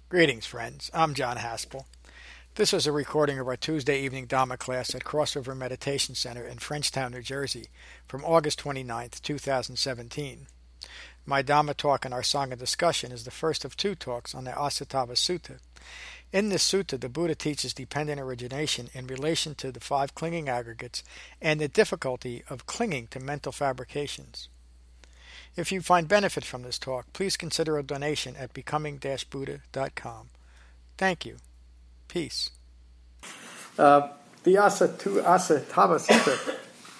Greetings, friends. I'm John Haspel. This is a recording of our Tuesday evening Dhamma class at Crossover Meditation Center in Frenchtown, New Jersey, from August 29th, 2017. My Dhamma talk and our Sangha discussion is the first of two talks on the Asatthava Sutta. In this sutta, the Buddha teaches dependent origination in relation to the five clinging aggregates and the difficulty of clinging to mental fabrications. If you find benefit from this talk, please consider a donation at becoming-buddha.com. Thank you. Peace. The Asatthava Sutta.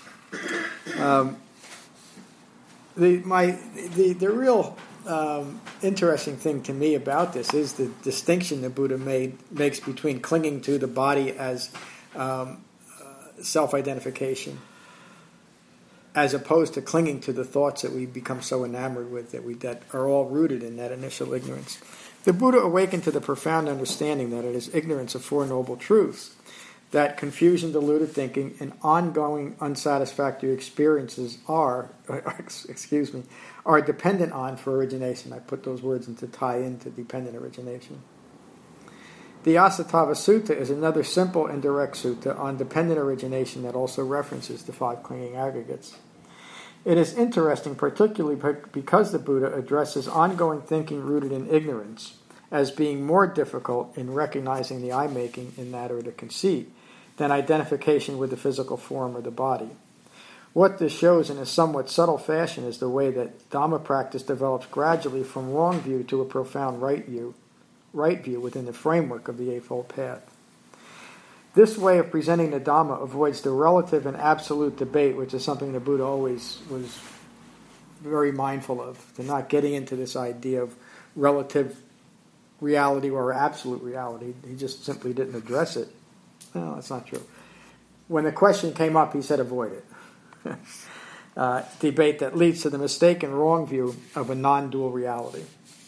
The real interesting thing to me about this is the distinction the Buddha makes between clinging to the body as self-identification, as opposed to clinging to the thoughts that we become so enamored with that are all rooted in that initial ignorance. The Buddha awakened to the profound understanding that it is ignorance of Four Noble Truths, that confusion, deluded thinking, and ongoing unsatisfactory experiences are dependent on for origination. I put those words in to tie into dependent origination. The Asatthava Sutta is another simple and direct sutta on dependent origination that also references the five clinging aggregates. It is interesting, particularly because the Buddha addresses ongoing thinking rooted in ignorance as being more difficult in recognizing the I-making in that or the conceit than identification with the physical form or the body. What this shows in a somewhat subtle fashion is the way that Dhamma practice develops gradually from wrong view to a profound right view within the framework of the Eightfold Path. This way of presenting the Dhamma avoids the relative and absolute debate, which is something the Buddha always was very mindful of, to not getting into this idea of relative reality or absolute reality. He just simply didn't address it. No, that's not true. When the question came up, he said avoid it. Debate that leads to the mistaken wrong view of a non-dual reality.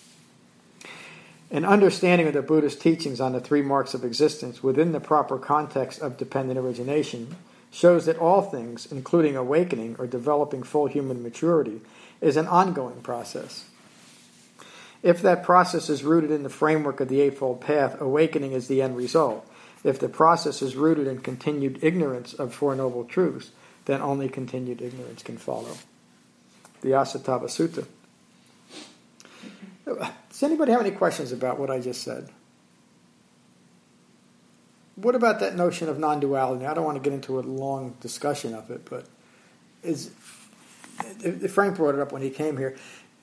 An understanding of the Buddha's teachings on the three marks of existence within the proper context of dependent origination shows that all things, including awakening or developing full human maturity, is an ongoing process. If that process is rooted in the framework of the Eightfold Path, awakening is the end result. If the process is rooted in continued ignorance of Four Noble Truths, then only continued ignorance can follow. The Asatthava Sutta. Does anybody have any questions about what I just said? What about that notion of non-duality? I don't want to get into a long discussion of it, but Frank brought it up when he came here.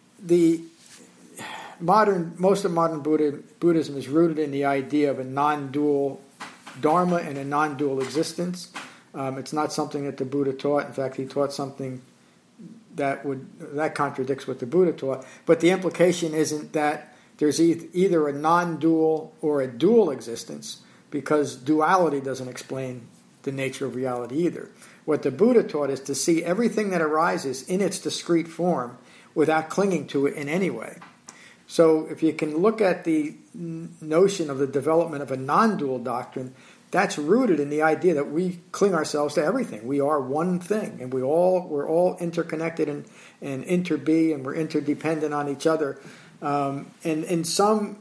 Most of modern Buddhism is rooted in the idea of a non-dual dharma and a non-dual existence. It's not something that the Buddha taught. In fact, he taught something that contradicts what the Buddha taught. But the implication isn't that there's either a non-dual or a dual existence, because duality doesn't explain the nature of reality either. What the Buddha taught is to see everything that arises in its discrete form without clinging to it in any way. So if you can look at the notion of the development of a non-dual doctrine, that's rooted in the idea that we cling ourselves to everything. We are one thing, and we're all interconnected and interbe, and we're interdependent on each other. And in some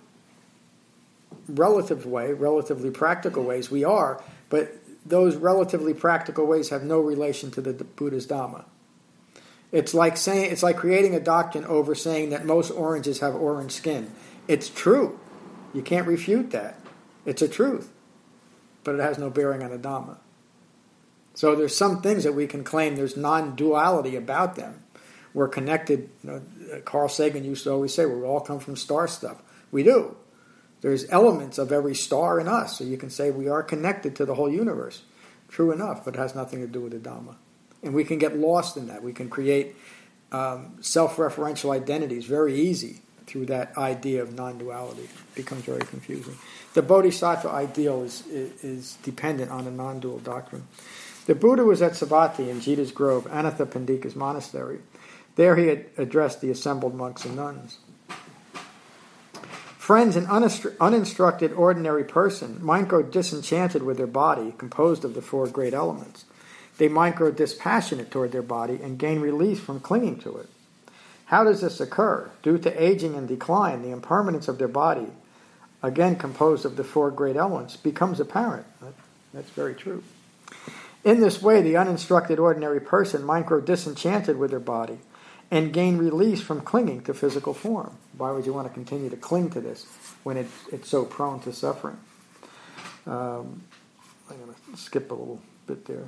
relatively practical ways, we are, but those relatively practical ways have no relation to the Buddha's Dhamma. It's like creating a doctrine over saying that most oranges have orange skin. It's true. You can't refute that. It's a truth. But it has no bearing on the Dhamma. So there's some things that we can claim there's non-duality about them. We're connected. Carl Sagan used to always say, we all come from star stuff. We do. There's elements of every star in us, so you can say we are connected to the whole universe. True enough, but it has nothing to do with the Dhamma. And we can get lost in that. We can create self-referential identities very easy through that idea of non-duality. It becomes very confusing. The Bodhisattva ideal is dependent on a non-dual doctrine. The Buddha was at Savatthi in Jita's Grove, Anathapindika's monastery. There he had addressed the assembled monks and nuns. Friends, an uninstructed ordinary person might grow disenchanted with their body, composed of the four great elements. They might grow dispassionate toward their body and gain release from clinging to it. How does this occur? Due to aging and decline, the impermanence of their body, again composed of the four great elements, becomes apparent. That's very true. In this way, the uninstructed ordinary person might grow disenchanted with their body and gain release from clinging to physical form. Why would you want to continue to cling to this when it's so prone to suffering? I'm going to skip a little bit there.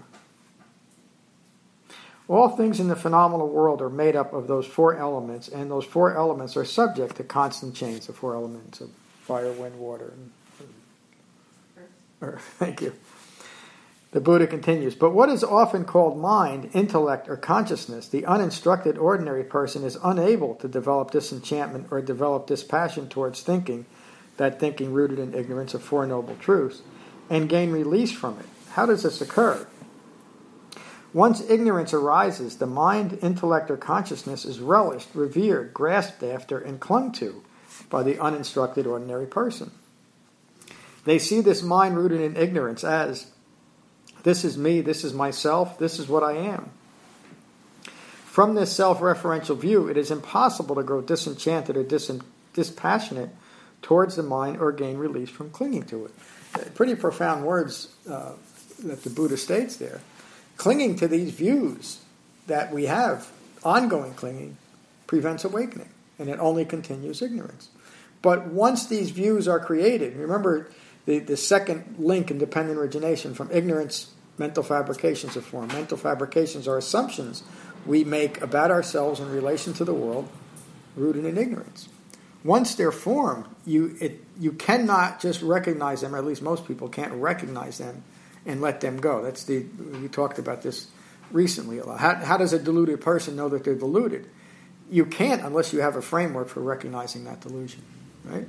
All things in the phenomenal world are made up of those four elements, and those four elements are subject to constant change, the four elements of fire, wind, water, and earth. Thank you. The Buddha continues, but what is often called mind, intellect, or consciousness, the uninstructed ordinary person is unable to develop disenchantment or develop dispassion towards thinking, that thinking rooted in ignorance of Four Noble Truths, and gain release from it. How does this occur? Once ignorance arises, the mind, intellect, or consciousness is relished, revered, grasped after, and clung to by the uninstructed ordinary person. They see this mind rooted in ignorance as, this is me, this is myself, this is what I am. From this self-referential view, it is impossible to grow disenchanted or dispassionate towards the mind or gain release from clinging to it. Pretty profound words that the Buddha states there. Clinging to these views that we have, ongoing clinging, prevents awakening, and it only continues ignorance. But once these views are created, remember the second link in dependent origination, from ignorance, mental fabrications of form. Mental fabrications are assumptions we make about ourselves in relation to the world, rooted in ignorance. Once they're formed, you cannot just recognize them, or at least most people can't recognize them and let them go. We talked about this recently a lot. How does a deluded person know that they're deluded? You can't unless you have a framework for recognizing that delusion, right?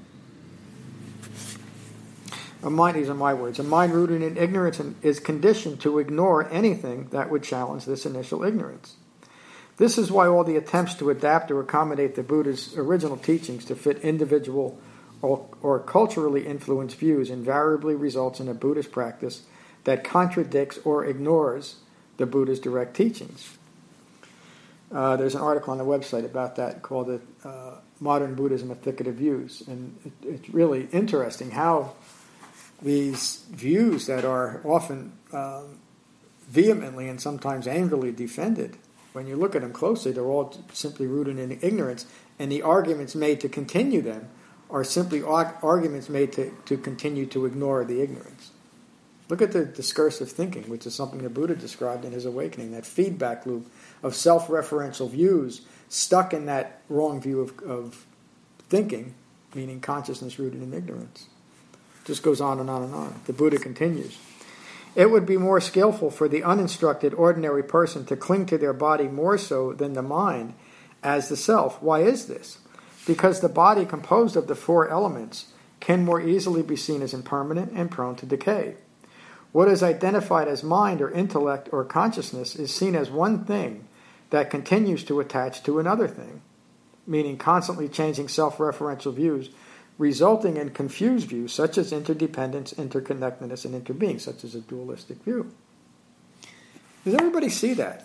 These are my words. A mind rooted in ignorance is conditioned to ignore anything that would challenge this initial ignorance. This is why all the attempts to adapt or accommodate the Buddha's original teachings to fit individual or culturally influenced views invariably results in a Buddhist practice that contradicts or ignores the Buddha's direct teachings. There's an article on the website about that called Modern Buddhism, A Thicket of Views. And it's really interesting how these views that are often vehemently and sometimes angrily defended, when you look at them closely, they're all simply rooted in ignorance, and the arguments made to continue them are simply arguments made to continue to ignore the ignorance. Look at the discursive thinking, which is something the Buddha described in his awakening, that feedback loop of self-referential views stuck in that wrong view of thinking, meaning consciousness rooted in ignorance. Just goes on and on and on. The Buddha continues. It would be more skillful for the uninstructed ordinary person to cling to their body more so than the mind as the self. Why is this? Because the body composed of the four elements can more easily be seen as impermanent and prone to decay. What is identified as mind or intellect or consciousness is seen as one thing that continues to attach to another thing, meaning constantly changing self-referential views, resulting in confused views such as interdependence, interconnectedness, and interbeing, such as a dualistic view. Does everybody see that?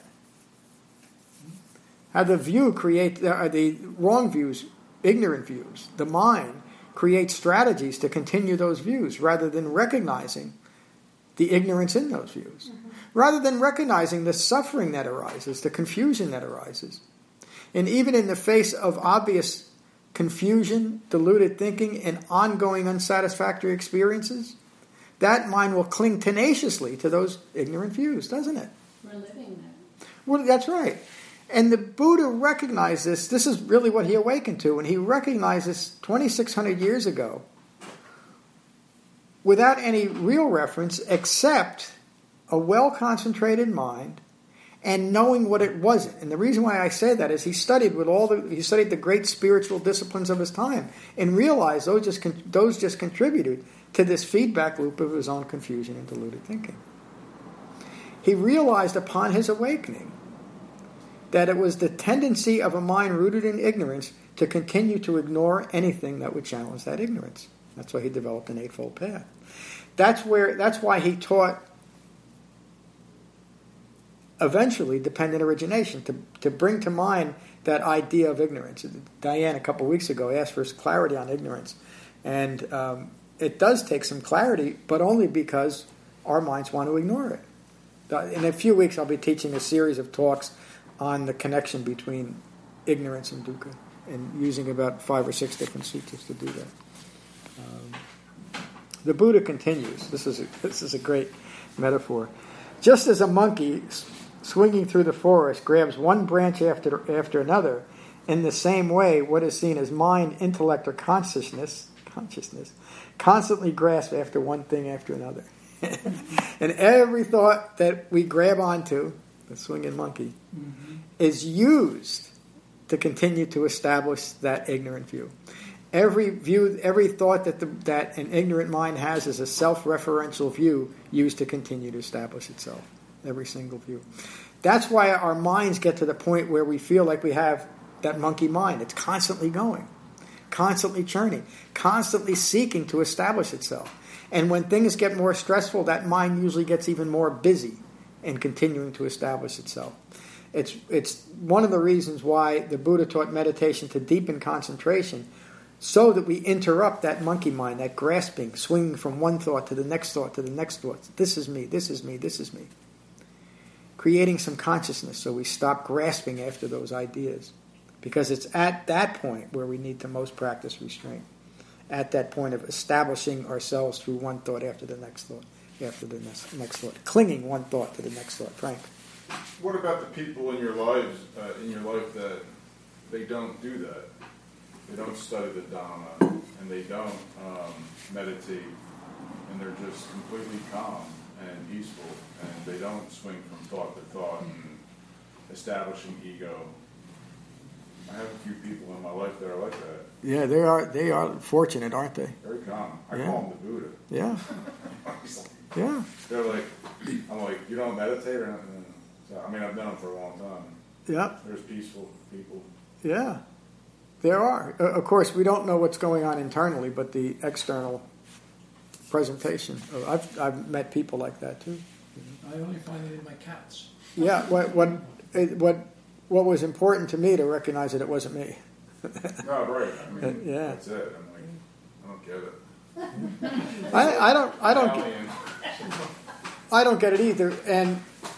How the wrong views, ignorant views, the mind creates strategies to continue those views rather than recognizing the ignorance in those views, rather than recognizing the suffering that arises, the confusion that arises. And even in the face of obvious confusion, deluded thinking, and ongoing unsatisfactory experiences, that mind will cling tenaciously to those ignorant views, doesn't it? We're living that. Well, that's right. And the Buddha recognized this. This is really what he awakened to, and he recognized this 2,600 years ago without any real reference except a well-concentrated mind and knowing what it wasn't. And the reason why I say that is he studied the great spiritual disciplines of his time and realized those just contributed to this feedback loop of his own confusion and deluded thinking. He realized upon his awakening that it was the tendency of a mind rooted in ignorance to continue to ignore anything that would challenge that ignorance. That's why he developed an Eightfold Path. That's why he taught eventually dependent origination, to bring to mind that idea of ignorance. Diane, a couple of weeks ago, asked for clarity on ignorance. And it does take some clarity, but only because our minds want to ignore it. In a few weeks, I'll be teaching a series of talks on the connection between ignorance and dukkha, and using about 5 or 6 different sutras to do that. The Buddha continues. This is a great metaphor. Just as a monkey swinging through the forest grabs one branch after another, in the same way, what is seen as mind, intellect, or consciousness constantly grasp after one thing after another. And every thought that we grab onto, the swinging monkey, is used to continue to establish that ignorant view. Every thought that an ignorant mind has is a self-referential view used to continue to establish itself. Every single view. That's why our minds get to the point where we feel like we have that monkey mind. It's constantly going, constantly churning, constantly seeking to establish itself. And when things get more stressful, that mind usually gets even more busy in continuing to establish itself. It's one of the reasons why the Buddha taught meditation to deepen concentration, so that we interrupt that monkey mind, that grasping, swinging from one thought to the next thought to the next thought. This is me, this is me, this is me. Creating some consciousness so we stop grasping after those ideas. Because it's at that point where we need to most practice restraint. At that point of establishing ourselves through one thought after the next thought, after the next thought. Clinging one thought to the next thought. Frank? What about the people in your life that they don't do that? They don't study the Dhamma, and they don't meditate, and they're just completely calm and peaceful, and they don't swing from thought to thought and establishing ego. I have a few people in my life that are like that. Yeah, they are fortunate, aren't they? Very calm. I call them the Buddha. Yeah. Yeah. They're like, I'm like, you don't meditate or nothing? So, I mean, I've known them for a long time. Yeah. There's peaceful people. Yeah. There are. Of course, we don't know what's going on internally, but the external presentation. I've met people like that too. I only find it in my cats. Yeah. What was important to me to recognize that it wasn't me. No, right. I mean, yeah. That's it. I'm like, I don't get it. I don't get it either. And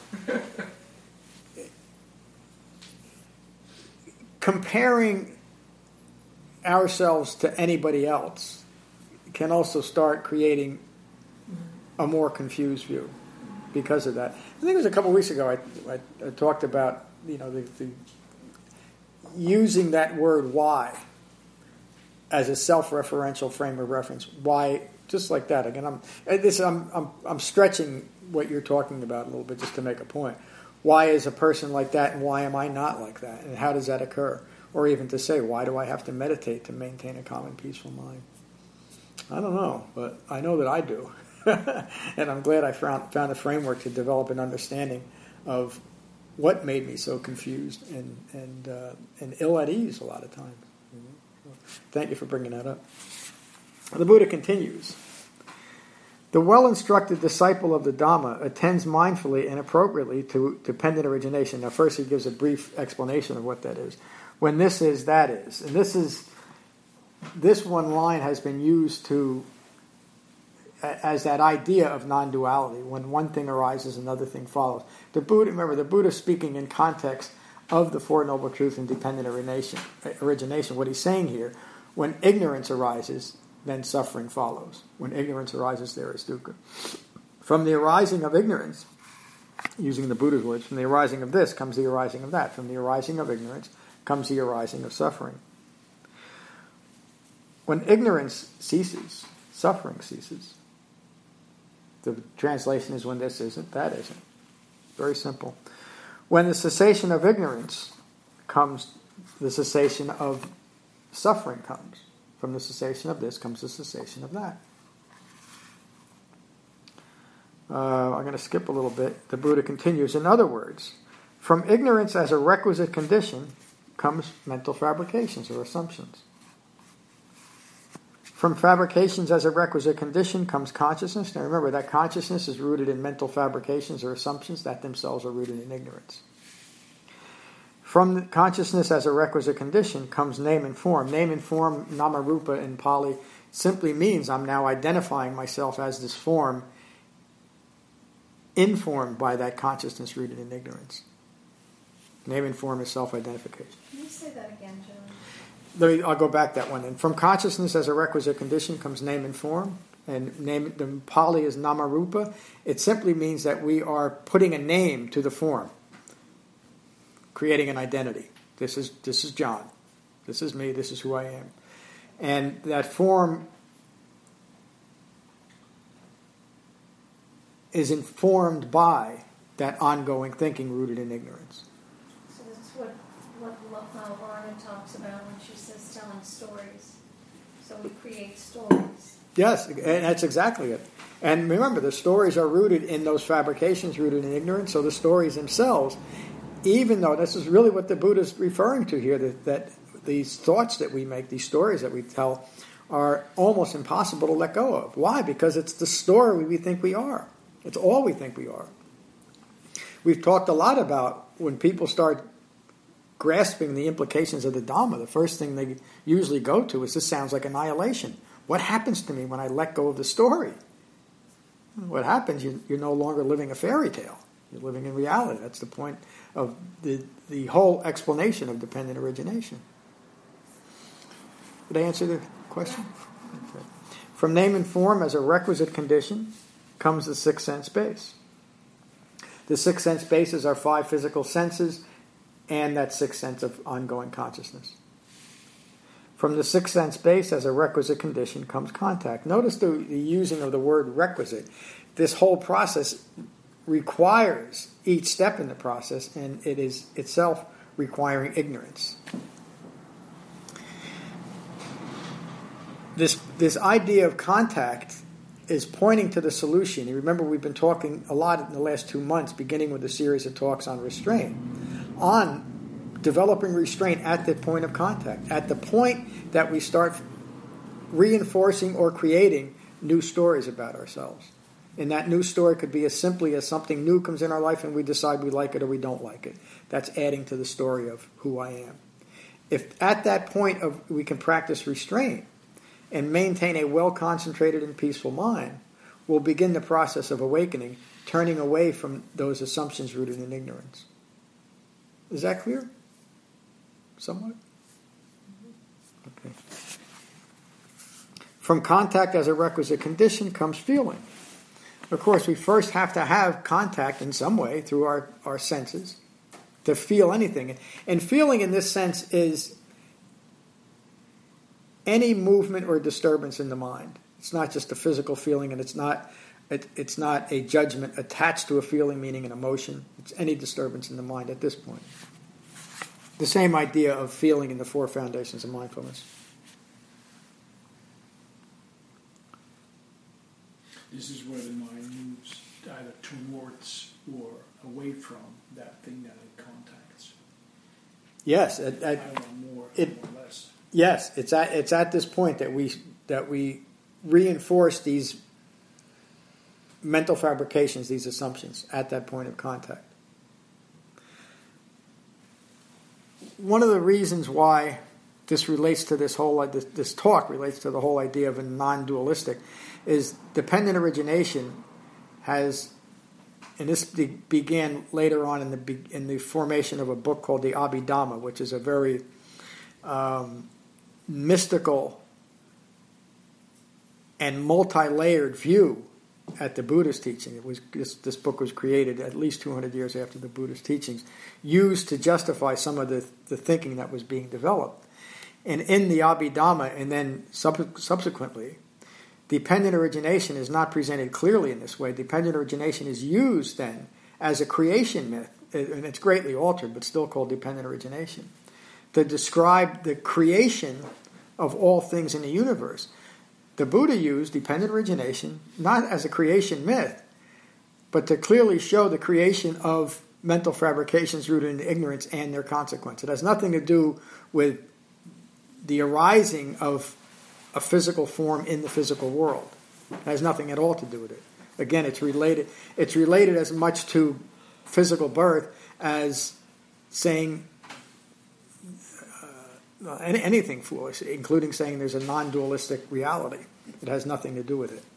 comparing ourselves to anybody else can also start creating a more confused view because of that. I think it was a couple of weeks ago I talked about the using that word "why" as a self-referential frame of reference. Why, just like that. Again, I'm stretching what you're talking about a little bit just to make a point. Why is a person like that, and why am I not like that, and how does that occur? Or even to say, why do I have to meditate to maintain a calm and peaceful mind? I don't know, but I know that I do. And I'm glad I found a framework to develop an understanding of what made me so confused and ill at ease a lot of times. Thank you for bringing that up. The Buddha continues. The well-instructed disciple of the Dhamma attends mindfully and appropriately to dependent origination. Now, first he gives a brief explanation of what that is. When this is, that is. And this one line has been used as that idea of non-duality. When one thing arises, another thing follows. The Buddha speaking in context of the Four Noble Truths and dependent origination. What he's saying here, when ignorance arises, then suffering follows. When ignorance arises, there is dukkha. From the arising of ignorance, using the Buddha's words, from the arising of this comes the arising of that. From the arising of ignorance comes the arising of suffering. When ignorance ceases, suffering ceases. The translation is when this isn't, that isn't. Very simple. When the cessation of ignorance comes, the cessation of suffering comes. From the cessation of this comes the cessation of that. I'm going to skip a little bit. The Buddha continues. In other words, from ignorance as a requisite condition comes mental fabrications or assumptions. From fabrications as a requisite condition comes consciousness. Now remember, that consciousness is rooted in mental fabrications or assumptions that themselves are rooted in ignorance. From consciousness as a requisite condition comes name and form. Name and form, nama rupa in Pali, simply means I'm now identifying myself as this form informed by that consciousness rooted in ignorance. Name and form is self-identification. Can you say that again, John? I'll go back that one. And from consciousness as a requisite condition comes name and form. And name, the Pali is namarupa. It simply means that we are putting a name to the form, creating an identity. This is John. This is me. This is who I am. And that form is informed by that ongoing thinking rooted in ignorance. So this is what Lorna talks about when she says telling stories. So we create stories. Yes, and that's exactly it. And remember, the stories are rooted in those fabrications rooted in ignorance. So the stories themselves, even though this is really what the Buddha is referring to here, that these thoughts that we make, these stories that we tell, are almost impossible to let go of. Why? Because it's the story we think we are. It's all we think we are. We've talked a lot about when people start grasping the implications of the Dhamma, the first thing they usually go to is, this sounds like annihilation. What happens to me when I let go of the story? What happens, you're no longer living a fairy tale. You're living in reality. That's the point of the whole explanation of dependent origination. Did I answer the question? Okay. From name and form as a requisite condition comes the sixth sense base. The sixth sense base is our five physical senses and that sixth sense of ongoing consciousness. From the sixth sense base as a requisite condition comes contact. Notice the using of the word requisite. This whole process requires each step in the process, and it is itself requiring ignorance. This idea of contact is pointing to the solution. You remember we've been talking a lot in the last 2 months, beginning with a series of talks on restraint, on developing restraint at the point of contact, at the point that we start reinforcing or creating new stories about ourselves. And that new story could be as simply as something new comes in our life and we decide we like it or we don't like it. That's adding to the story of who I am. If at that point we can practice restraint and maintain a well-concentrated and peaceful mind, we'll begin the process of awakening, turning away from those assumptions rooted in ignorance. Is that clear? Somewhat? Okay. From contact as a requisite condition comes feeling. Of course, we first have to have contact in some way through our senses to feel anything. And feeling in this sense is any movement or disturbance in the mind. It's not just a physical feeling, and it's not a judgment attached to a feeling, meaning an emotion. It's any disturbance in the mind at this point. The same idea of feeling in the four foundations of mindfulness. This is where the mind moves either towards or away from that thing that it contacts. Yes, either more or less. Yes, it's at this point that we reinforce these mental fabrications, these assumptions, at that point of contact. One of the reasons why this relates to this talk relates to the whole idea of a non-dualistic is dependent origination has, and this began later on in the formation of a book called the Abhidhamma, which is a very mystical and multi-layered view at the Buddha's teaching. This book was created at least 200 years after the Buddha's teachings, used to justify some of the thinking that was being developed. And in the Abhidhamma, and then subsequently, dependent origination is not presented clearly in this way. Dependent origination is used then as a creation myth, and it's greatly altered, but still called dependent origination, to describe the creation of all things in the universe. The Buddha used dependent origination not as a creation myth, but to clearly show the creation of mental fabrications rooted in ignorance and their consequence. It has nothing to do with the arising of a physical form in the physical world. It has nothing at all to do with it. Again, it's related. It's related as much to physical birth as saying anything foolish, including saying there's a non-dualistic reality. It has nothing to do with it.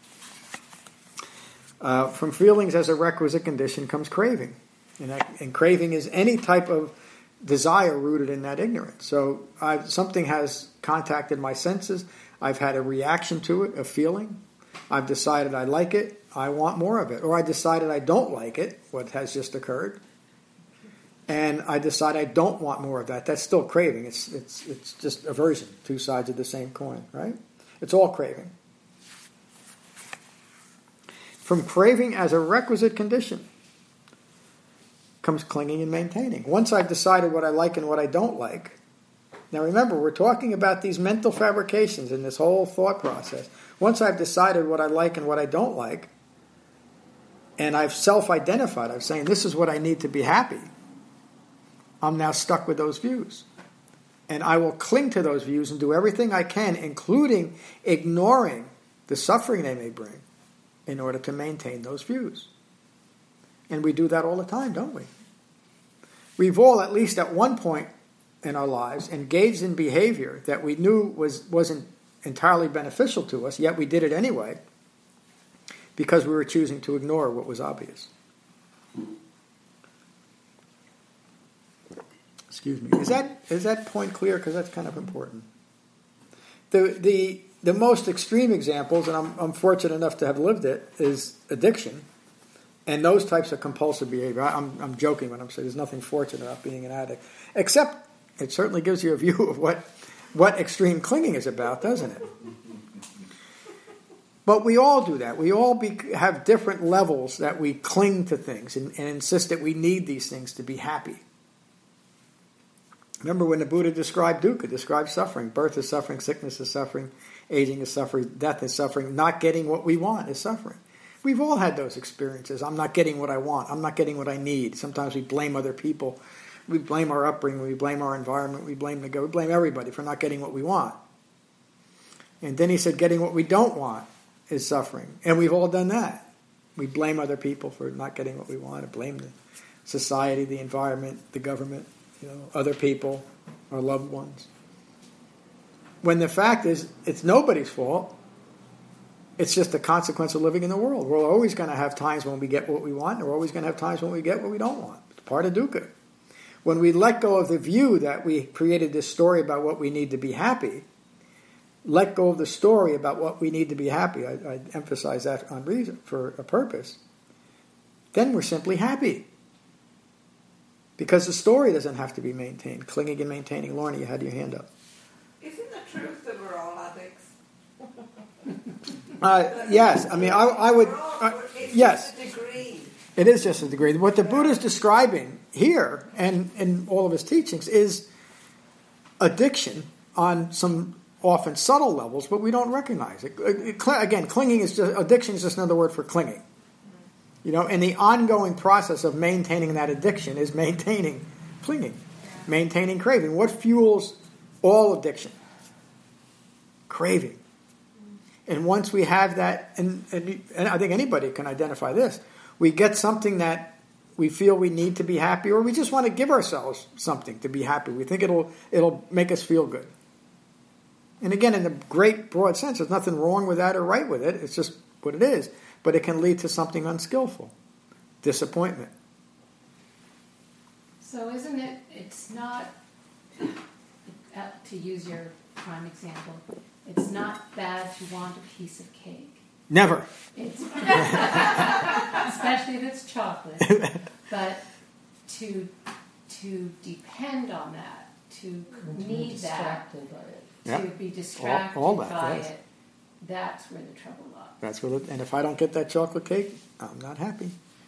From feelings as a requisite condition comes craving. And craving is any type of desire rooted in that ignorance. So something has contacted my senses. I've had a reaction to it, a feeling. I've decided I like it. I want more of it. Or I decided I don't like it, what has just occurred. And I decide I don't want more of that. That's still craving. It's just aversion, two sides of the same coin, right? It's all craving. From craving as a requisite condition comes clinging and maintaining. Once I've decided what I like and what I don't like, now remember, we're talking about these mental fabrications in this whole thought process. Once I've decided what I like and what I don't like, and I've self-identified, I'm saying this is what I need to be happy, I'm now stuck with those views. And I will cling to those views and do everything I can, including ignoring the suffering they may bring, in order to maintain those views. And we do that all the time, don't we? We've all, at least at one point in our lives, engaged in behavior that we knew wasn't entirely beneficial to us, yet we did it anyway, because we were choosing to ignore what was obvious. Excuse me. Is that point clear? Because that's kind of important. The most extreme examples, and I'm fortunate enough to have lived it, is addiction. And those types of compulsive behavior. I'm joking when I'm saying there's nothing fortunate about being an addict. Except it certainly gives you a view of what extreme clinging is about, doesn't it? But we all do that. We all have different levels that we cling to things and insist that we need these things to be happy. Remember when the Buddha described dukkha, described suffering. Birth is suffering, sickness is suffering, aging is suffering, death is suffering. Not getting what we want is suffering. We've all had those experiences. I'm not getting what I want. I'm not getting what I need. Sometimes we blame other people. We blame our upbringing. We blame our environment. We blame everybody for not getting what we want. And then he said getting what we don't want is suffering. And we've all done that. We blame other people for not getting what we want. Blame the society, the environment, the government, other people, our loved ones. When the fact is, it's nobody's fault. It's just a consequence of living in the world. We're always going to have times when we get what we want, and we're always going to have times when we get what we don't want. It's part of dukkha. When we let go of the view that we created this story about what we need to be happy, let go of the story about what we need to be happy, I emphasize that on reason, for a purpose, then we're simply happy. Because the story doesn't have to be maintained. Clinging and maintaining. Lorna, you had your hand up. Isn't the truth that we're all addicts? Yes, I mean, I would. Yes, just a degree. It is just a degree. What the Buddha is describing here, and in all of his teachings, is addiction on some often subtle levels, but we don't recognize it. Again, clinging is just addiction is just another word for clinging. And the ongoing process of maintaining that addiction is maintaining clinging, maintaining craving. What fuels all addiction? Craving. And once we have that, and I think anybody can identify this, we get something that we feel we need to be happy, or we just want to give ourselves something to be happy. We think it'll make us feel good. And again, in the great broad sense, there's nothing wrong with that or right with it. It's just what it is. But it can lead to something unskillful, disappointment. So isn't it's not, to use your prime example, it's not bad to want a piece of cake. Never. Especially if it's chocolate. But to depend on that, to need that, to be distracted by it, that's where the trouble lies. And if I don't get that chocolate cake, I'm not happy.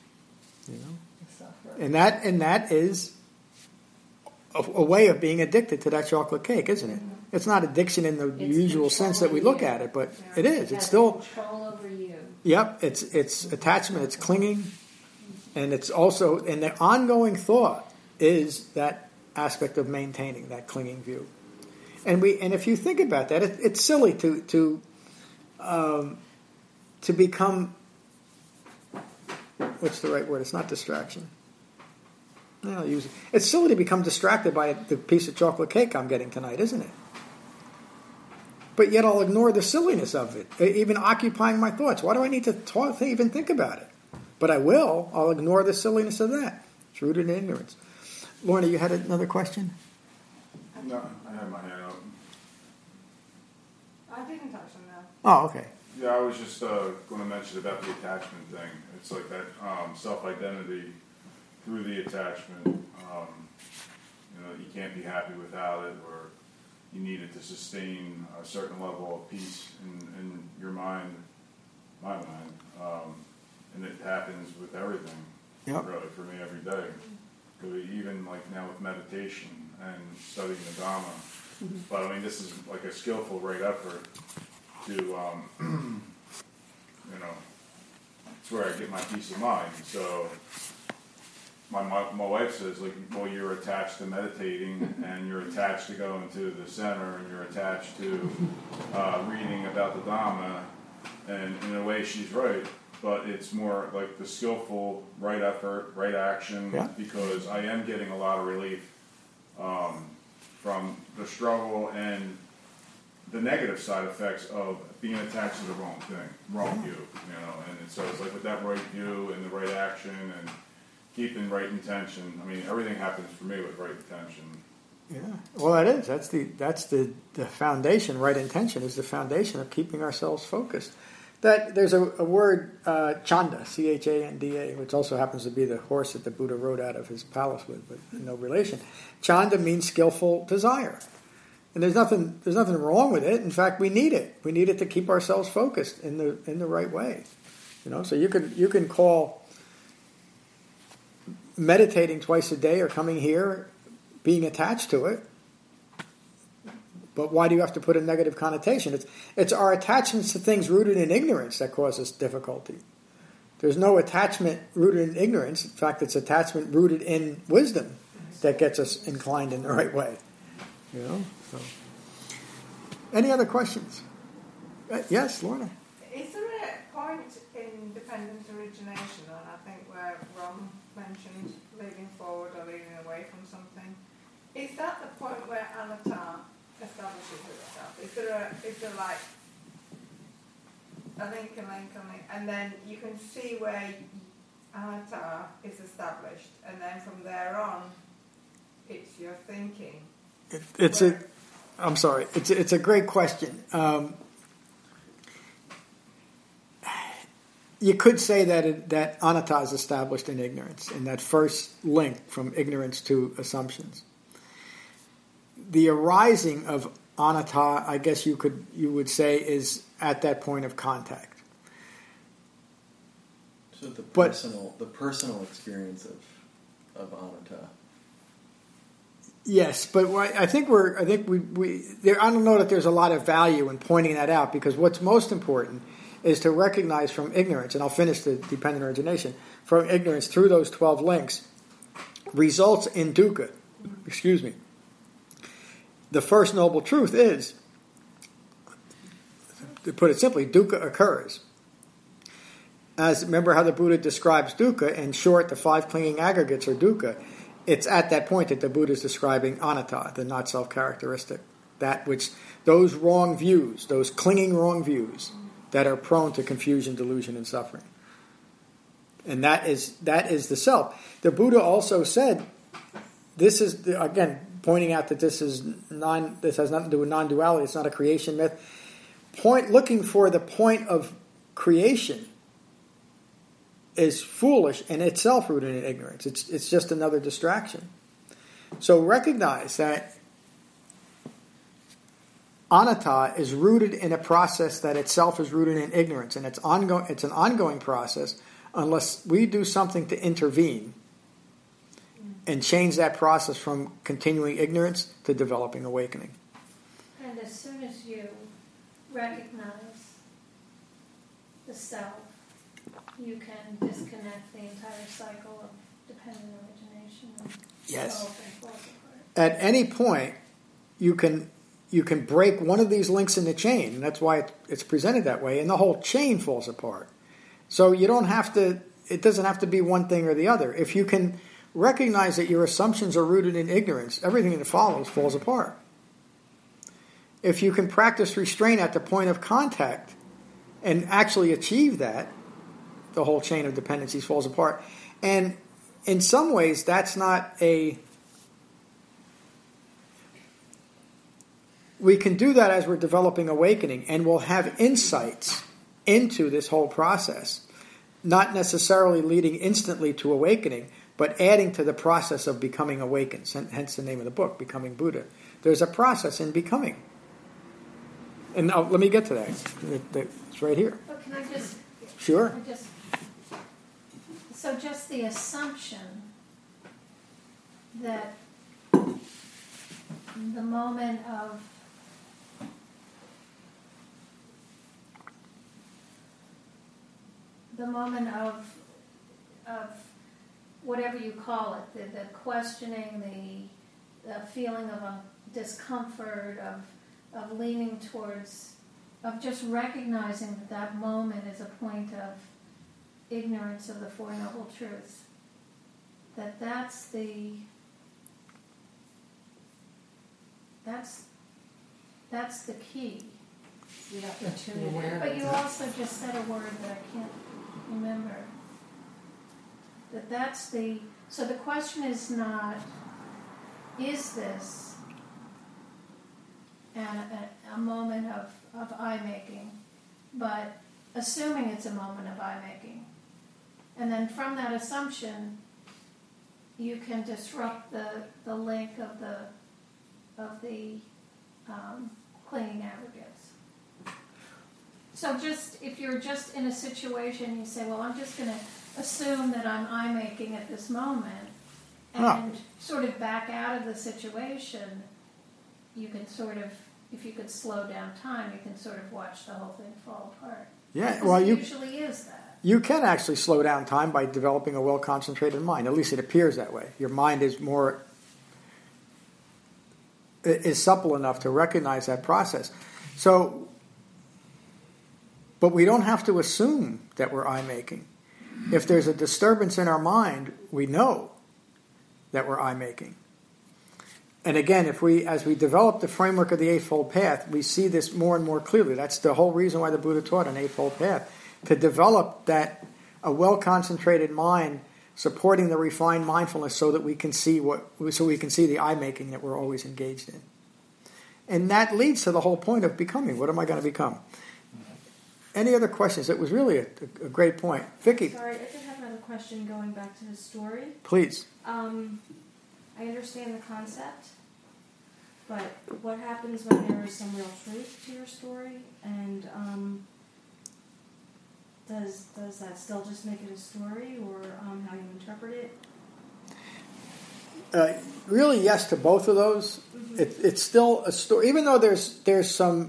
And that is a way of being addicted to that chocolate cake, isn't it? It's not addiction in the usual sense that we look at it, but it is. It's still control over you. Yep, it's attachment, it's clinging, and it's also, and the ongoing thought is that aspect of maintaining that clinging view. And if you think about that, it's silly to become, what's the right word? It's not distraction. No, I'll use it. It's silly to become distracted by the piece of chocolate cake I'm getting tonight, isn't it? but yet I'll ignore the silliness of it, even occupying my thoughts. Why do I need to even think about it? But I will. I'll ignore the silliness of that. It's rooted in ignorance. Lorna, you had another question? No, I had my hand up. I didn't touch on that. Oh, okay. Yeah, I was just going to mention about the attachment thing. It's like that self-identity through the attachment. You can't be happy without it, or you need it to sustain a certain level of peace in your mind, my mind. And it happens with everything, really, for me every day. Even like now with meditation and studying the Dhamma. But I mean, this is like a skillful, right effort to, it's where I get my peace of mind. So my wife says, like, well, you're attached to meditating, and you're attached to going to the center, and you're attached to reading about the Dhamma, and in a way she's right, but it's more like the skillful, right effort, right action, because I am getting a lot of relief from the struggle and the negative side effects of being attached to the wrong thing, wrong view, and so it's like with that right view and the right action and keeping right intention. I mean, everything happens for me with right intention. Yeah, well, that is. That's the foundation. Right intention is the foundation of keeping ourselves focused. That there's a word, chanda, chanda, which also happens to be the horse that the Buddha rode out of his palace with, but no relation. Chanda means skillful desire, and there's nothing wrong with it. In fact, we need it. We need it to keep ourselves focused in the right way. So you can call meditating twice a day or coming here being attached to it. But why do you have to put a negative connotation? It's our attachments to things rooted in ignorance that cause us difficulty. There's no attachment rooted in ignorance. In fact, it's attachment rooted in wisdom that gets us inclined in the right way. So. Any other questions? Yes, Lorna. Is there a point in dependent origination, and I think where Ron mentioned leaning forward or leaning away from something? Is that the point where anatta establishes itself? Is there like a link, and then you can see where anatta is established, and then from there on, it's your thinking. It's a great question. You could say that anatta is established in ignorance, in that first link from ignorance to assumptions. The arising of anatta, I guess you would say, is at that point of contact. So the personal experience of anatta. Yes, but I think I don't know that there's a lot of value in pointing that out, because what's most important is to recognize from ignorance, and I'll finish the dependent origination, from ignorance through those 12 links, results in dukkha. The first noble truth is, to put it simply, dukkha occurs. Remember how the Buddha describes dukkha? In short, the 5 clinging aggregates are dukkha. It's at that point that the Buddha is describing anatta, the not self-characteristic. That which, those wrong views, those clinging wrong views, that are prone to confusion, delusion, and suffering. And that is the self. The Buddha also said, this is, again, pointing out that this has nothing to do with non-duality, it's not a creation myth. Looking for the point of creation is foolish and itself rooted in ignorance. It's just another distraction. So recognize that anatta is rooted in a process that itself is rooted in ignorance, and it's an ongoing process unless we do something to intervene and change that process from continuing ignorance to developing awakening. And as soon as you recognize the self, you can disconnect the entire cycle of dependent origination. Yes. At any point, you can break one of these links in the chain, and that's why it's presented that way, and the whole chain falls apart. So it doesn't have to be one thing or the other. If you can recognize that your assumptions are rooted in ignorance, everything that follows falls apart. if you can practice restraint at the point of contact and actually achieve that, the whole chain of dependencies falls apart. And in some ways, that's not a... We can do that as we're developing awakening, and we'll have insights into this whole process, not necessarily leading instantly to awakening, but adding to the process of becoming awakened, hence the name of the book, Becoming Buddha. There's a process in becoming. And let me get to that. It's right here. But can I just... Sure. So just the assumption that the moment of whatever you call it, the questioning, the feeling of a discomfort, of leaning towards, of just recognizing that that moment is a point of ignorance of the Four Noble Truths, that's the key. The opportunity. But you also just said a word that I can't remember. So the question is not, is this a moment of eye-making, but assuming it's a moment of eye-making. And then from that assumption, you can disrupt the link of the clinging aggregates. So just if you're just in a situation, you say, well, I'm just going to assume that I'm eye-making at this moment, and sort of back out of the situation, you can sort of, if you could slow down time, you can sort of watch the whole thing fall apart. Yeah, well, it usually is that. You can actually slow down time by developing a well-concentrated mind. At least it appears that way. Your mind is supple enough to recognize that process. So, but we don't have to assume that we're eye-making. If there's a disturbance in our mind, we know that we're eye-making. And again, as we develop the framework of the Eightfold Path, we see this more and more clearly. That's the whole reason why the Buddha taught an Eightfold Path, to develop a well-concentrated mind supporting the refined mindfulness so that we can see the eye-making that we're always engaged in. And that leads to the whole point of becoming. What am I going to become? Any other questions? It was really a great point. Vicki. Sorry, I did have another question going back to the story. Please. I understand the concept, but what happens when there is some real truth to your story? And does that still just make it a story, or how you interpret it? Really, yes to both of those. Mm-hmm. It's still a story, even though there's some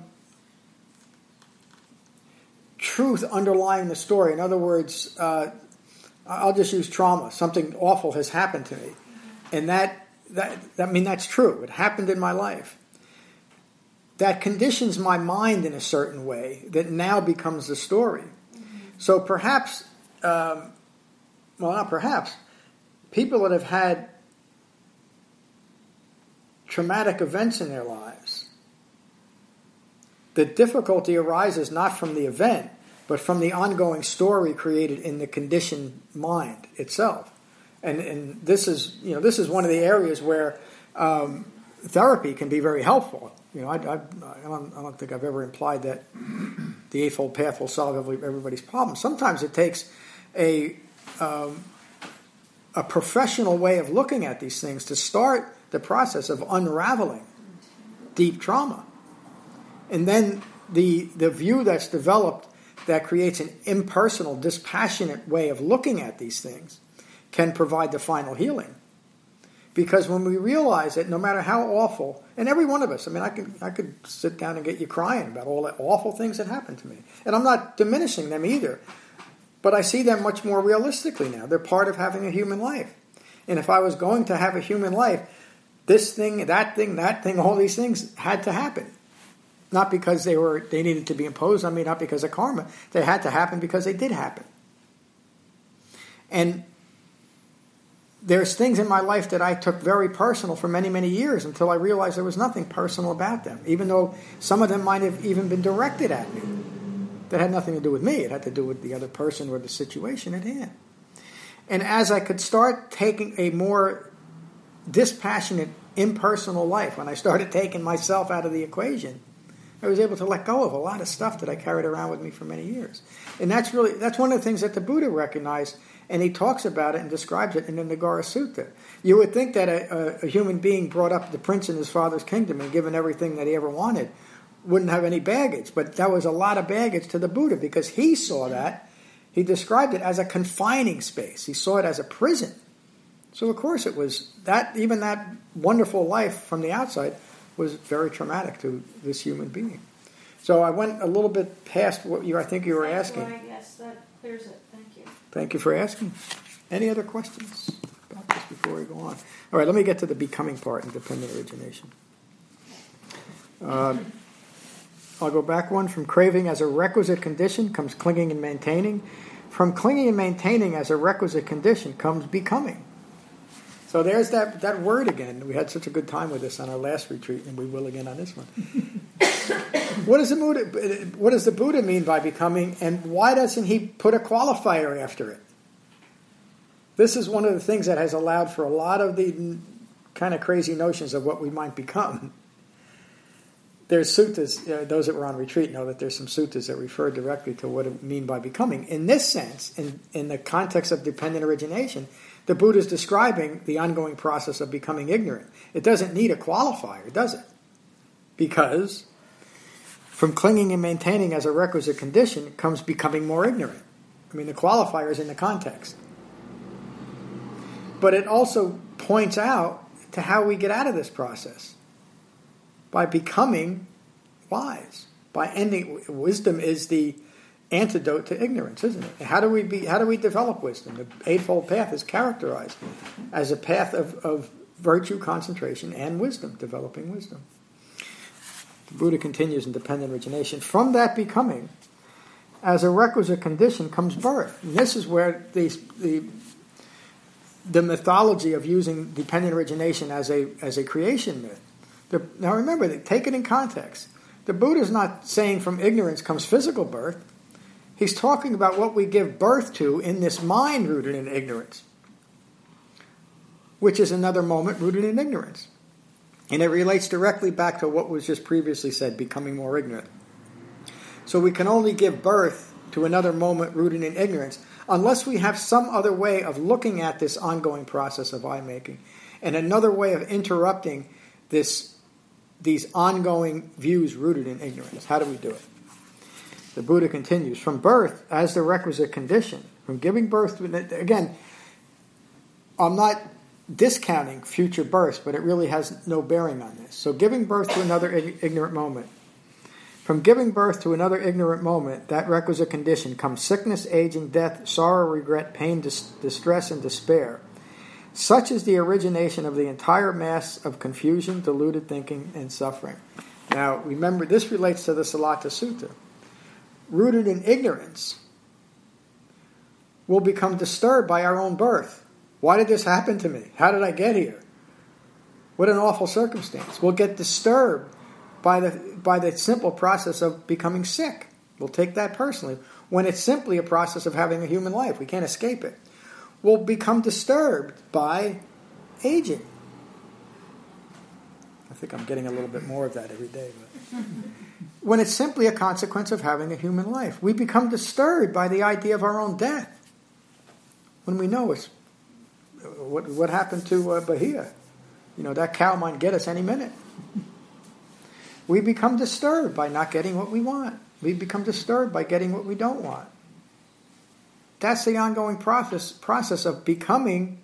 truth underlying the story. In other words, I'll just use trauma. Something awful has happened to me, and that's true. It happened in my life. That conditions my mind in a certain way that now becomes the story. Mm-hmm. So perhaps, not perhaps, people that have had traumatic events in their lives, the difficulty arises not from the event, but from the ongoing story created in the conditioned mind itself. And this is one of the areas where therapy can be very helpful. I don't think I've ever implied that the Eightfold Path will solve everybody's problems. Sometimes it takes a professional way of looking at these things to start the process of unraveling deep trauma. And then the view that's developed that creates an impersonal, dispassionate way of looking at these things can provide the final healing. Because when we realize that no matter how awful, and every one of us, I could sit down and get you crying about all the awful things that happened to me. And I'm not diminishing them either. But I see them much more realistically now. They're part of having a human life. And if I was going to have a human life, this thing, that thing, all these things had to happen. Not because they needed to be imposed on me, not because of karma. They had to happen because they did happen. And there's things in my life that I took very personal for many, many years until I realized there was nothing personal about them, even though some of them might have even been directed at me. That had nothing to do with me. It had to do with the other person or the situation at hand. And as I could start taking a more dispassionate, impersonal life, when I started taking myself out of the equation, I was able to let go of a lot of stuff that I carried around with me for many years. And that's one of the things that the Buddha recognized, and he talks about it and describes it in the Nagara Sutta. You would think that a human being brought up the prince in his father's kingdom and given everything that he ever wanted wouldn't have any baggage, but that was a lot of baggage to the Buddha because he saw that. He described it as a confining space. He saw it as a prison. So of course it was that, even that wonderful life from the outside was very traumatic to this human being. So I went a little bit past what I think you were asking. Well, yes, that clears it. Thank you. Thank you for asking. Any other questions about this before we go on? All right, let me get to the becoming part in dependent origination. I'll go back one. From craving as a requisite condition comes clinging and maintaining. From clinging and maintaining as a requisite condition comes becoming. So there's that word again. We had such a good time with this on our last retreat, and we will again on this one. What does the Buddha mean by becoming, and why doesn't he put a qualifier after it? This is one of the things that has allowed for a lot of the kind of crazy notions of what we might become. There's suttas, those that were on retreat know that there's some suttas that refer directly to what it mean by becoming. In this sense, in the context of dependent origination, the Buddha is describing the ongoing process of becoming ignorant. It doesn't need a qualifier, does it? Because from clinging and maintaining as a requisite condition comes becoming more ignorant. I mean, the qualifier is in the context. But it also points out to how we get out of this process. By becoming wise, by ending. Wisdom is the antidote to ignorance, isn't it? How do we develop wisdom? The Eightfold Path is characterized as a path of virtue, concentration, and wisdom, developing wisdom. The Buddha continues in dependent origination. From that becoming, as a requisite condition comes birth. And this is where the mythology of using dependent origination as a creation myth. Now remember, take it in context. The Buddha is not saying from ignorance comes physical birth. He's talking about what we give birth to in this mind rooted in ignorance, which is another moment rooted in ignorance. And it relates directly back to what was just previously said, becoming more ignorant. So we can only give birth to another moment rooted in ignorance unless we have some other way of looking at this ongoing process of eye-making and another way of interrupting these ongoing views rooted in ignorance. How do we do it? The Buddha continues, from birth as the requisite condition, from giving birth to, again, I'm not discounting future births, but it really has no bearing on this. So giving birth to another ignorant moment. From giving birth to another ignorant moment, that requisite condition, comes sickness, aging, death, sorrow, regret, pain, distress, and despair. Such is the origination of the entire mass of confusion, deluded thinking, and suffering. Now, remember, this relates to the Salata Sutta. Rooted in ignorance, we'll become disturbed by our own birth. Why did this happen to me? How did I get here? What an awful circumstance. We'll get disturbed by the simple process of becoming sick. We'll take that personally, when it's simply a process of having a human life. We can't escape it. Will become disturbed by aging. I think I'm getting a little bit more of that every day. But when it's simply a consequence of having a human life, we become disturbed by the idea of our own death. When we know it's what happened to Bahia. That cow might get us any minute. We become disturbed by not getting what we want. We become disturbed by getting what we don't want. That's the ongoing process of becoming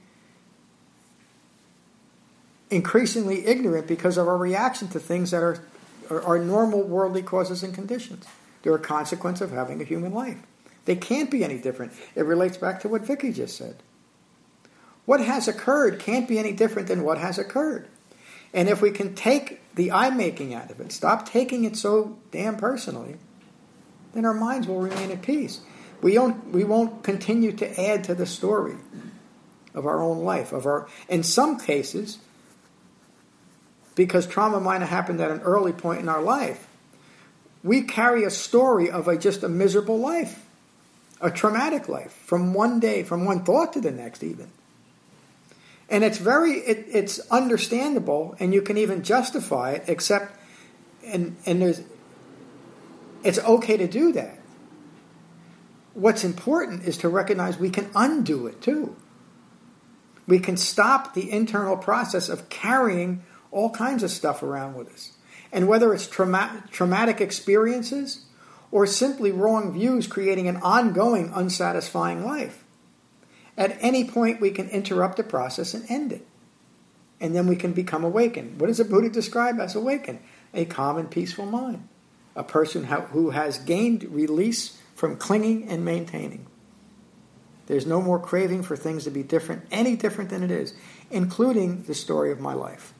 increasingly ignorant because of our reaction to things that are normal worldly causes and conditions. They're a consequence of having a human life. They can't be any different. It relates back to what Vicky just said. What has occurred can't be any different than what has occurred. And if we can take the eye-making out of it, stop taking it so damn personally, then our minds will remain at peace. We won't continue to add to the story of our own life, in some cases, because trauma might have happened at an early point in our life, we carry a story of just a miserable life, a traumatic life, from one thought to the next even. And it's understandable, and you can even justify it, except, it's okay to do that. What's important is to recognize we can undo it too. We can stop the internal process of carrying all kinds of stuff around with us. And whether it's traumatic experiences or simply wrong views creating an ongoing, unsatisfying life, at any point we can interrupt the process and end it. And then we can become awakened. What does the Buddha describe as awakened? A calm and peaceful mind. A person who has gained release from clinging and maintaining. There's no more craving for things to be different, any different than it is, including the story of my life.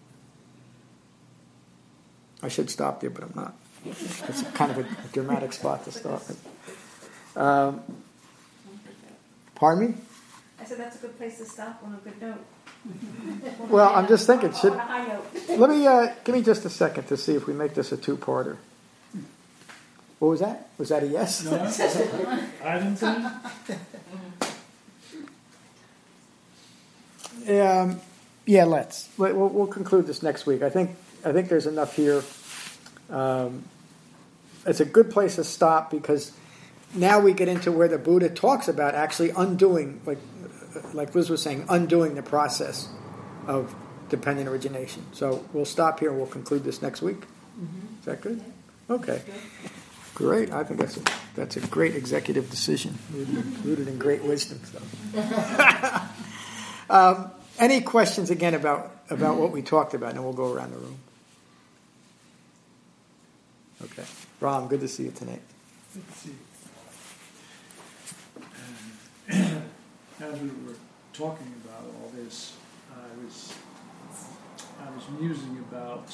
I should stop there, but I'm not. It's kind of a dramatic spot to stop at. Pardon me? I said that's a good place to stop on a good note. Well, I'm just thinking. On a high note. Let me give me just a second to see if we make this a two-parter. What was that? Was that a yes? No, I didn't say it. Yeah, let's. We'll conclude this next week. I think there's enough here. It's a good place to stop because now we get into where the Buddha talks about actually undoing, like Liz was saying, undoing the process of dependent origination. So we'll stop here and we'll conclude this next week. Mm-hmm. Is that good? Okay. Great. I think that's a great executive decision, rooted in great wisdom. So. Any questions again about what we talked about, and we'll go around the room. Okay. Ram, good to see you tonight. Good to see you. As we were talking about all this, I was musing about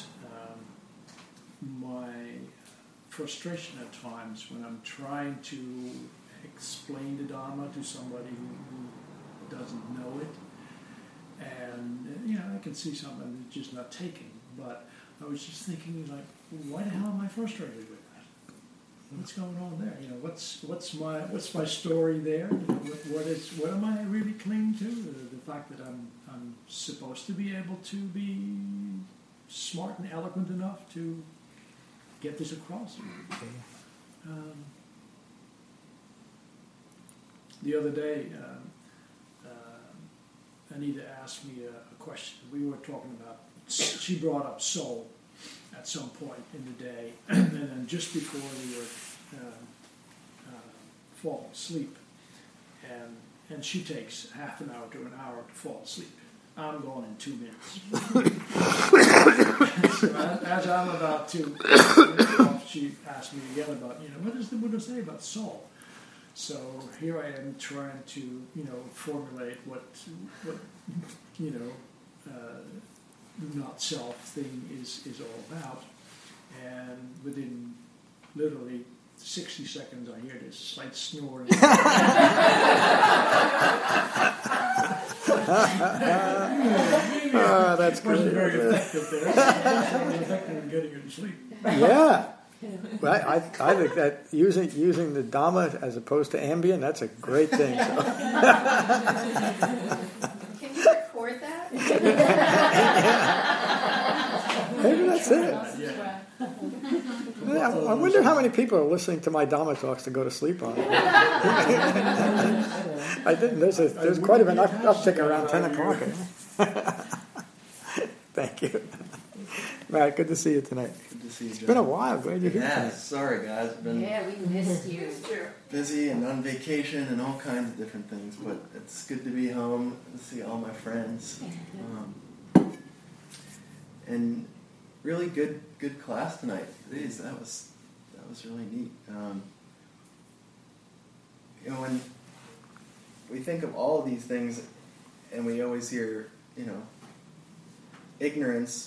my frustration at times when I'm trying to explain the Dharma to somebody who doesn't know it. And, I can see something that's just not taking. But I was just thinking, why the hell am I frustrated with that? What's going on there? What's my story there? What am I really clinging to? The fact that I'm supposed to be able to be smart and eloquent enough to get this across. The other day, Anita asked me a question. We were talking about, she brought up soul at some point in the day, and then just before we were falling asleep, and she takes half an hour to an hour to fall asleep. I'm going in 2 minutes. So as I'm about to, she asked me again about, what does the Buddha say about soul? So here I am trying to, formulate what not self thing is all about. And within literally 60 seconds, I hear this slight snoring. That's good. Wasn't very effective there. Wasn't effective in getting her to sleep. Yeah. Well, I think that using the Dhamma as opposed to Ambien, that's a great thing. So. Can you record that? Maybe that's it. Yeah, I wonder how many people are listening to my Dhamma talks to go to sleep on. I didn't. There's quite an uptick around 10 o'clock. Thank you. Matt, good to see you tonight. Good to see you, John. It's been a while. Glad you're here tonight. Sorry, guys. Been we missed you. busy and on vacation and all kinds of different things, but it's good to be home and see all my friends. And really good class tonight. Jeez, that was really neat. When we think of all of these things, and we always hear, ignorance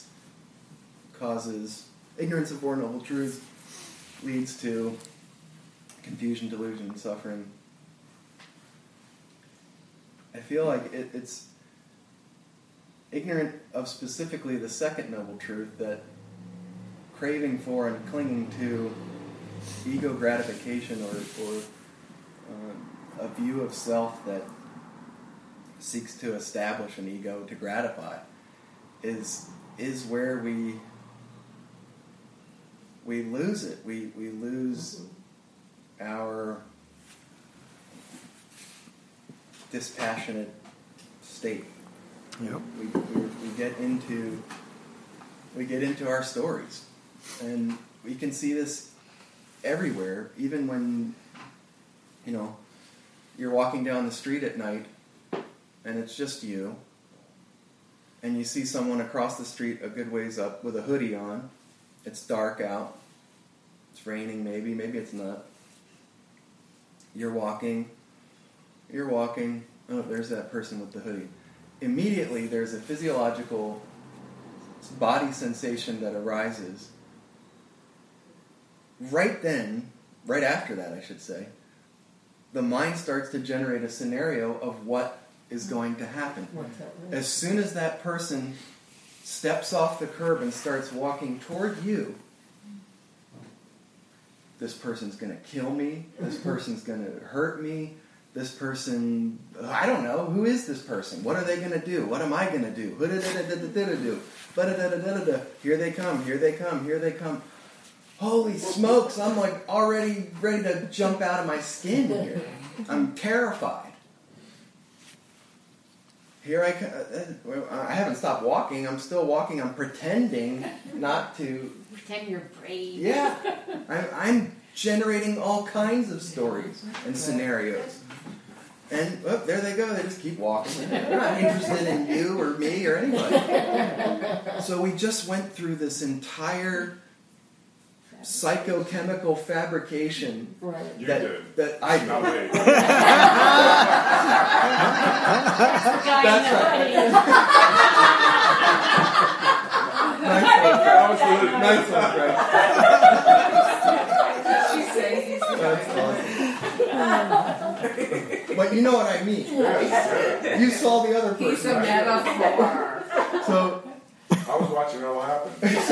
of Four Noble Truths leads to confusion, delusion, suffering. I feel like it's ignorant of specifically the second noble truth, that craving for and clinging to ego gratification or a view of self that seeks to establish an ego to gratify is where we lose it. We lose our dispassionate state. Yep. We get into our stories, and we can see this everywhere. Even when you're walking down the street at night, and it's just you, and you see someone across the street a good ways up with a hoodie on. It's dark out. It's raining, maybe it's not. You're walking. Oh, there's that person with the hoodie. Immediately, there's a physiological body sensation that arises. Right then, right after that, I should say, the mind starts to generate a scenario of what is going to happen. As soon as that person steps off the curb and starts walking toward you, this person's going to kill me, this person's going to hurt me, this person, I don't know, who is this person? What are they going to do? What am I going to do? Here they come, here they come, here they come. Holy smokes, I'm like already ready to jump out of my skin here. I'm terrified. Here I haven't stopped walking. I'm still walking. I'm pretending not to. Pretend you're brave. Yeah. I'm generating all kinds of stories and scenarios. And there they go. They just keep walking. They're not interested in you or me or anybody. So we just went through this entire psychochemical fabrication that I did. Not me. That's right. Nice one, Greg. That's awesome. But you know what I mean. You saw the other person. He's a metaphor. So I was watching it all happen.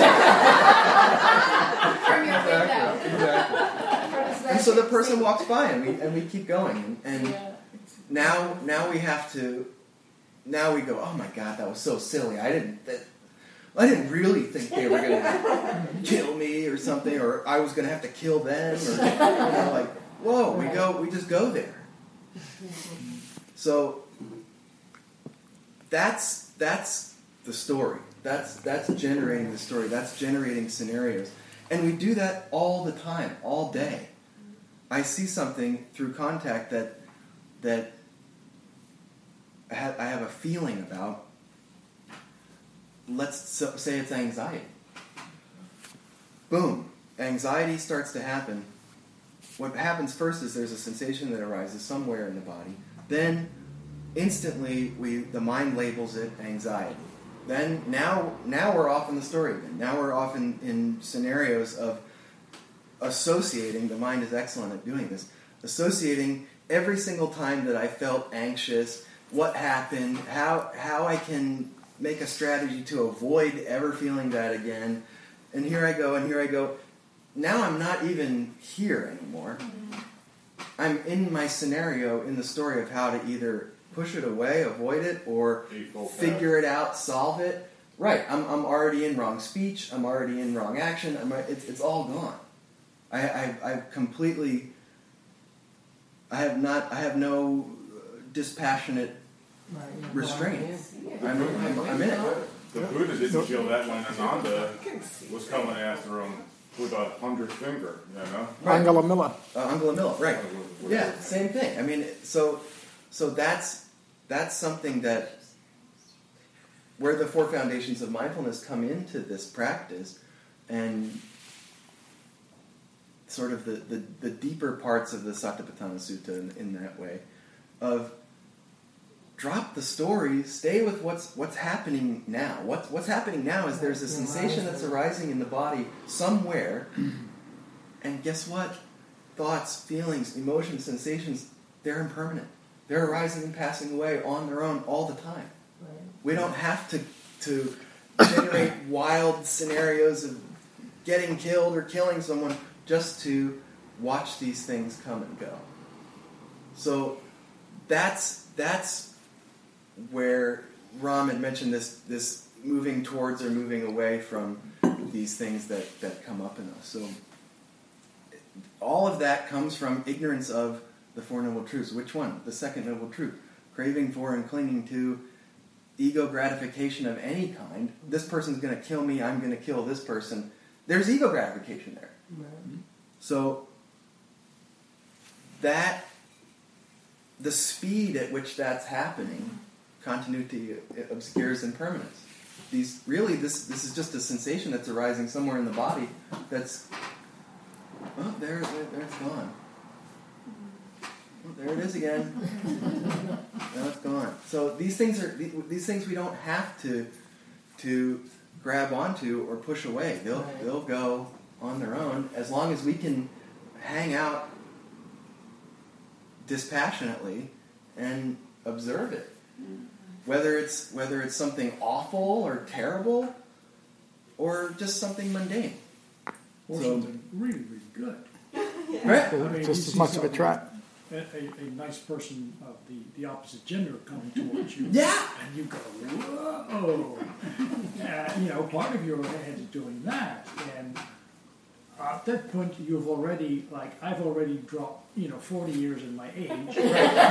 From your window. Exactly. And so the person walks by and we keep going. And now we have to. Now we go, oh my God, that was so silly. I didn't really think they were going to kill me or something, or I was going to have to kill them, or like, whoa, we just go there. So that's the story. That's generating the story. That's generating scenarios, and we do that all the time, all day. I see something through contact that I have a feeling about. Let's say it's anxiety. Boom. Anxiety starts to happen. What happens first is there's a sensation that arises somewhere in the body. Then, instantly, the mind labels it anxiety. Then, now we're off in the story again. Now we're off in scenarios of associating. The mind is excellent at doing this. Associating every single time that I felt anxious, what happened, how I can make a strategy to avoid ever feeling that again. And here I go. Now I'm not even here anymore. I'm in my scenario, in the story of how to either push it away, avoid it, or figure it out, solve it. Right, I'm already in wrong speech. I'm already in wrong action. It's all gone. I have no dispassionate restraint. I'm in it. The Buddha didn't feel that when Ananda was coming after him with a 100th finger, Right. Angela Miller. Angela Miller, right. Yeah, same thing. I mean, so that's something that, where the 4 foundations of mindfulness come into this practice, and sort of the deeper parts of the Satipatthana Sutta in that way, of drop the story, stay with what's happening now. What's happening now is there's a sensation that's arising in the body somewhere, and guess what? Thoughts, feelings, emotions, sensations, they're impermanent. They're arising and passing away on their own all the time. Right. We don't have to generate wild scenarios of getting killed or killing someone just to watch these things come and go. So that's where Ram had mentioned this moving towards or moving away from these things that come up in us. So all of that comes from ignorance of the Four Noble Truths. Which one? The second noble truth. Craving for and clinging to ego gratification of any kind. This person's going to kill me, I'm going to kill this person. There's ego gratification there. Right. So that, the speed at which that's happening, continuity obscures impermanence. This is just a sensation that's arising somewhere in the body that's, oh, there it's gone. Oh, there it is again. Now it's gone. So these things we don't have to grab onto or push away. They'll go on their own as long as we can hang out dispassionately and observe it. Whether it's something awful or terrible, or just something mundane, Or something really, really good. right? I mean, Just you as see much of a trap. A nice person of the opposite gender coming towards you. Yeah. And you go, whoa. Part of your head is doing that. And at that point, I've already dropped, 40 years in my age. Instantly.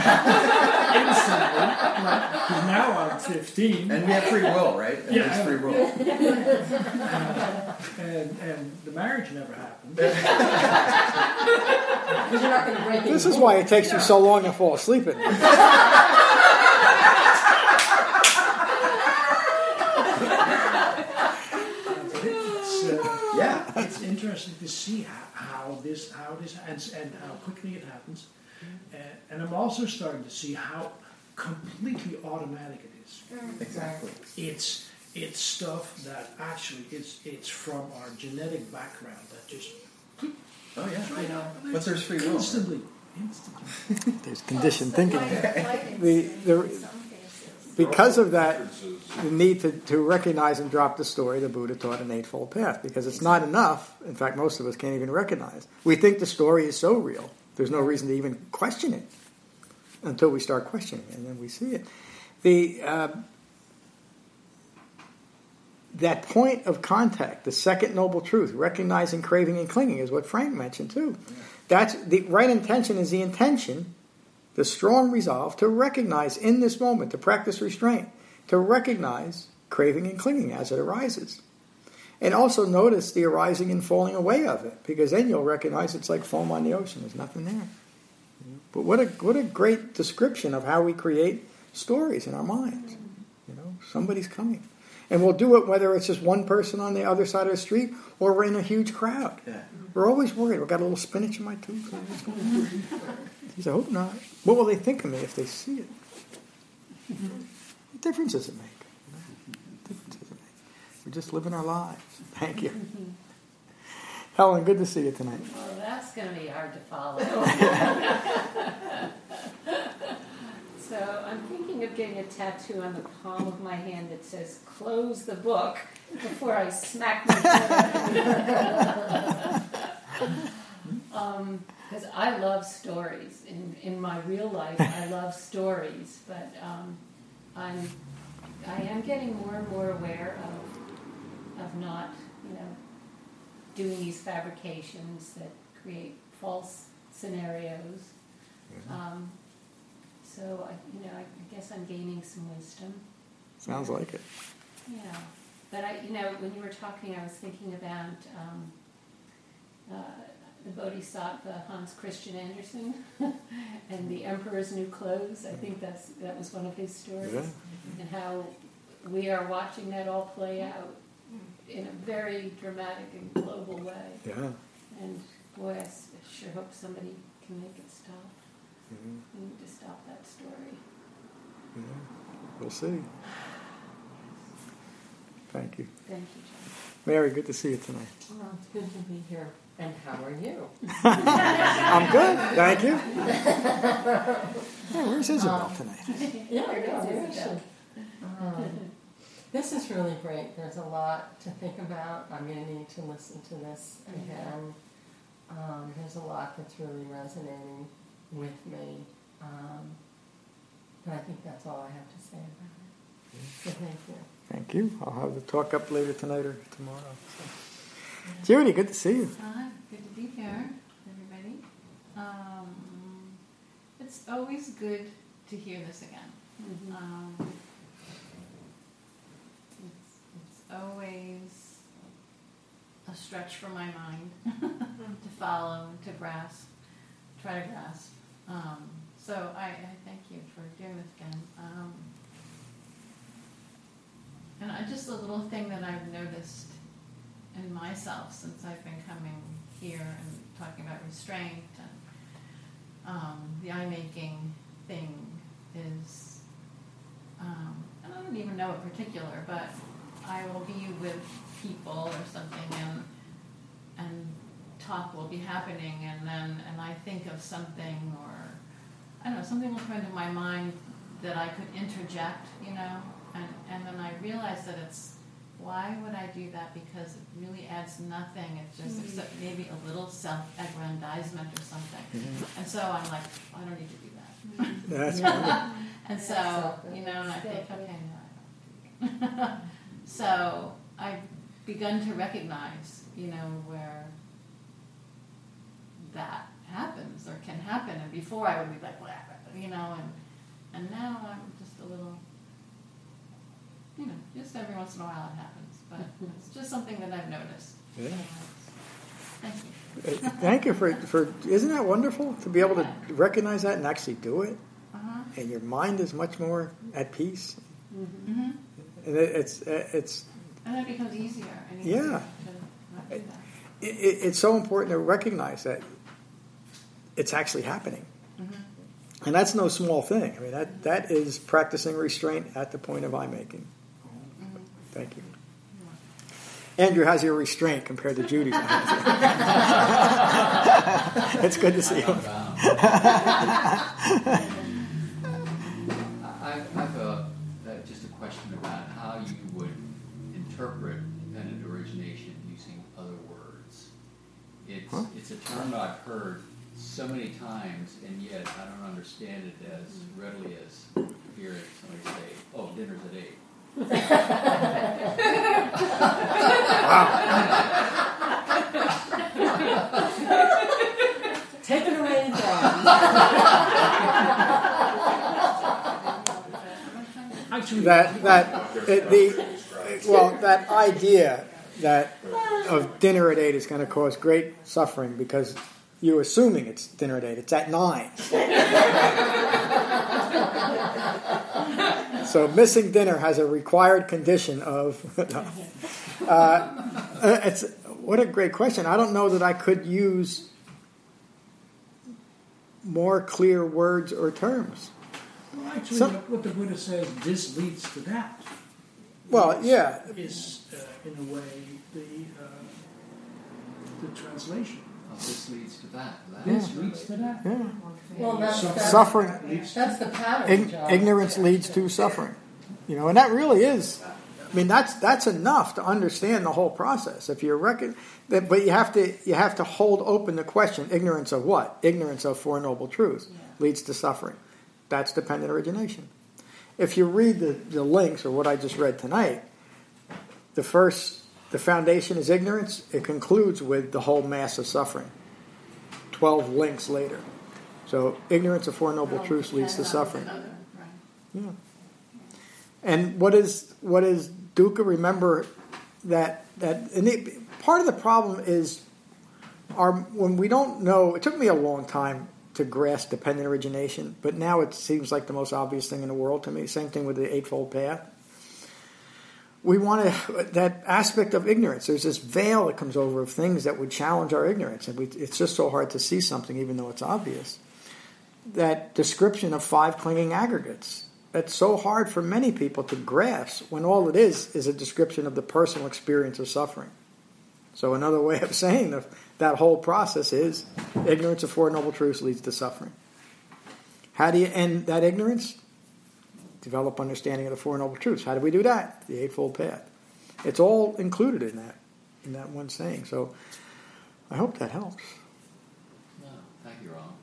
Because now I'm 15. And we have free will, right? And Yeah. there's free will. And the marriage never happened. Because you're not going to break This is why it takes you so long to fall asleep at night. Yeah. It's interesting to see how this and how quickly it happens, and I'm also starting to see how completely automatic it is. Exactly. It's stuff that actually it's from our genetic background that just Oh yeah. right out. But there's free will. Instantly. There's conditioned thinking. Like The- in some cases. Because of that, Differences. the need to recognize and drop the story, the Buddha taught an eightfold path, because it's not enough. In fact, most of us can't even recognize. We think the story is so real, there's no reason to even question it until we start questioning it, and then we see it. That point of contact, the second noble truth, recognizing, craving, and clinging, is what Frank mentioned too. That's the right intention is the intention, the strong resolve to recognize in this moment, to practice restraint, to recognize craving and clinging as it arises. And also notice the arising and falling away of it, because then you'll recognize it's like foam on the ocean. There's nothing there. But what a great description of how we create stories in our minds. Somebody's coming. And we'll do it whether it's just one person on the other side of the street or we're in a huge crowd. Yeah. We're always worried. We've got a little spinach in my tooth. What's going on? He said, I hope not. What will they think of me if they see it? What difference does it make? What difference does it make? We're just living our lives. Thank you. Helen, good to see you tonight. Well, that's going to be hard to follow. So I'm thinking of getting a tattoo on the palm of my hand that says, close the book, before I smack my foot. Because I love stories. In my real life, I love stories. But I am getting more and more aware of not, doing these fabrications that create false scenarios. So I guess I'm gaining some wisdom. Sounds like it. Yeah, but when you were talking, I was thinking about the Bodhisattva Hans Christian Andersen and the Emperor's New Clothes. I think that was one of his stories, Yeah. and how we are watching that all play out in a very dramatic and global way. Yeah. And boy, I sure hope somebody can make it stop. We need to stop that story. We'll see. Thank you. Thank you, John. Mary, good to see you tonight. Well, it's good to be here. And how are you? I'm good, thank you. Yeah, where's Isabel tonight? Yeah, where is she? This is really great. There's a lot to think about. I'm going to need to listen to this again. There's a lot that's really resonating with me. But I think that's all I have to say about it. So thank you. Thank you. I'll have the talk up later tonight or tomorrow. So. Judy, good to see you. Good to be here, everybody. It's always good to hear this again. Mm-hmm. It's always a stretch for my mind to follow, to grasp, try to grasp. So I thank you for doing this again. And just a little thing that I've noticed in myself since I've been coming here and talking about restraint and the eye-making thing is, and I don't even know in particular, but I will be with people or something and talk will be happening and I think of something or, I don't know, something will come into my mind that I could interject, and then I realize that it's, why would I do that? Because it really adds nothing. It's just except maybe a little self-aggrandizement or something. Mm-hmm. And so I'm like, I don't need to do that. That's wonderful. And so, and I think, okay, no, I don't do that. So I've begun to recognize, where that happens or can happen. And before I would be like, and now I'm just a little, just every once in a while it happens. But it's just something that I've noticed. Yeah. Thank you. Thank you for isn't that wonderful to be able to recognize that and actually do it? Uh-huh. And your mind is much more at peace. Mm-hmm. And it's and it becomes easier. Yeah. To not do that. It's so important to recognize that it's actually happening. Mm-hmm. And that's no small thing. I mean, that is practicing restraint at the point of eye-making. Mm-hmm. Thank you. Andrew has your restraint compared to Judy's. It's good to see you. I have just a question about how you would interpret dependent origination using other words. It's a term that I've heard so many times, and yet I don't understand it as readily as hearing somebody say, "Oh, dinner's at 8." Take it away, John. Actually, that idea that of dinner at 8 is going to cause great suffering because you're assuming it's dinner at 8. It's at 9. So missing dinner has a required condition of. It's what a great question. I don't know that I could use more clear words or terms. well, actually, what the Buddha says, this leads to that. Well, yeah. Is in a way the translation. This leads to that. This leads to that. Yeah. Well, that's Suffering. That's the pattern, John. Ignorance leads to suffering. And that really is. I mean, that's enough to understand the whole process. If you but you have to hold open the question: ignorance of what? Ignorance of Four Noble Truths leads to suffering. That's dependent origination. If you read the links or what I just read tonight, the foundation is ignorance. It concludes with the whole mass of suffering. 12 links later. So ignorance of Four Noble Truths leads to suffering. Yeah. And what is dukkha? Remember that part of the problem is when we don't know. It took me a long time to grasp dependent origination, but now it seems like the most obvious thing in the world to me. Same thing with the Eightfold Path. We want that aspect of ignorance. There's this veil that comes over of things that would challenge our ignorance, and it's just so hard to see something even though it's obvious. That description of 5 clinging aggregates. that's so hard for many people to grasp when all it is a description of the personal experience of suffering. So another way of saying that whole process is ignorance of Four Noble Truths leads to suffering. How do you end that ignorance? Develop understanding of the Four Noble Truths. How do we do that? The Eightfold Path. It's all included in that one saying. So I hope that helps. No, thank you, Ron.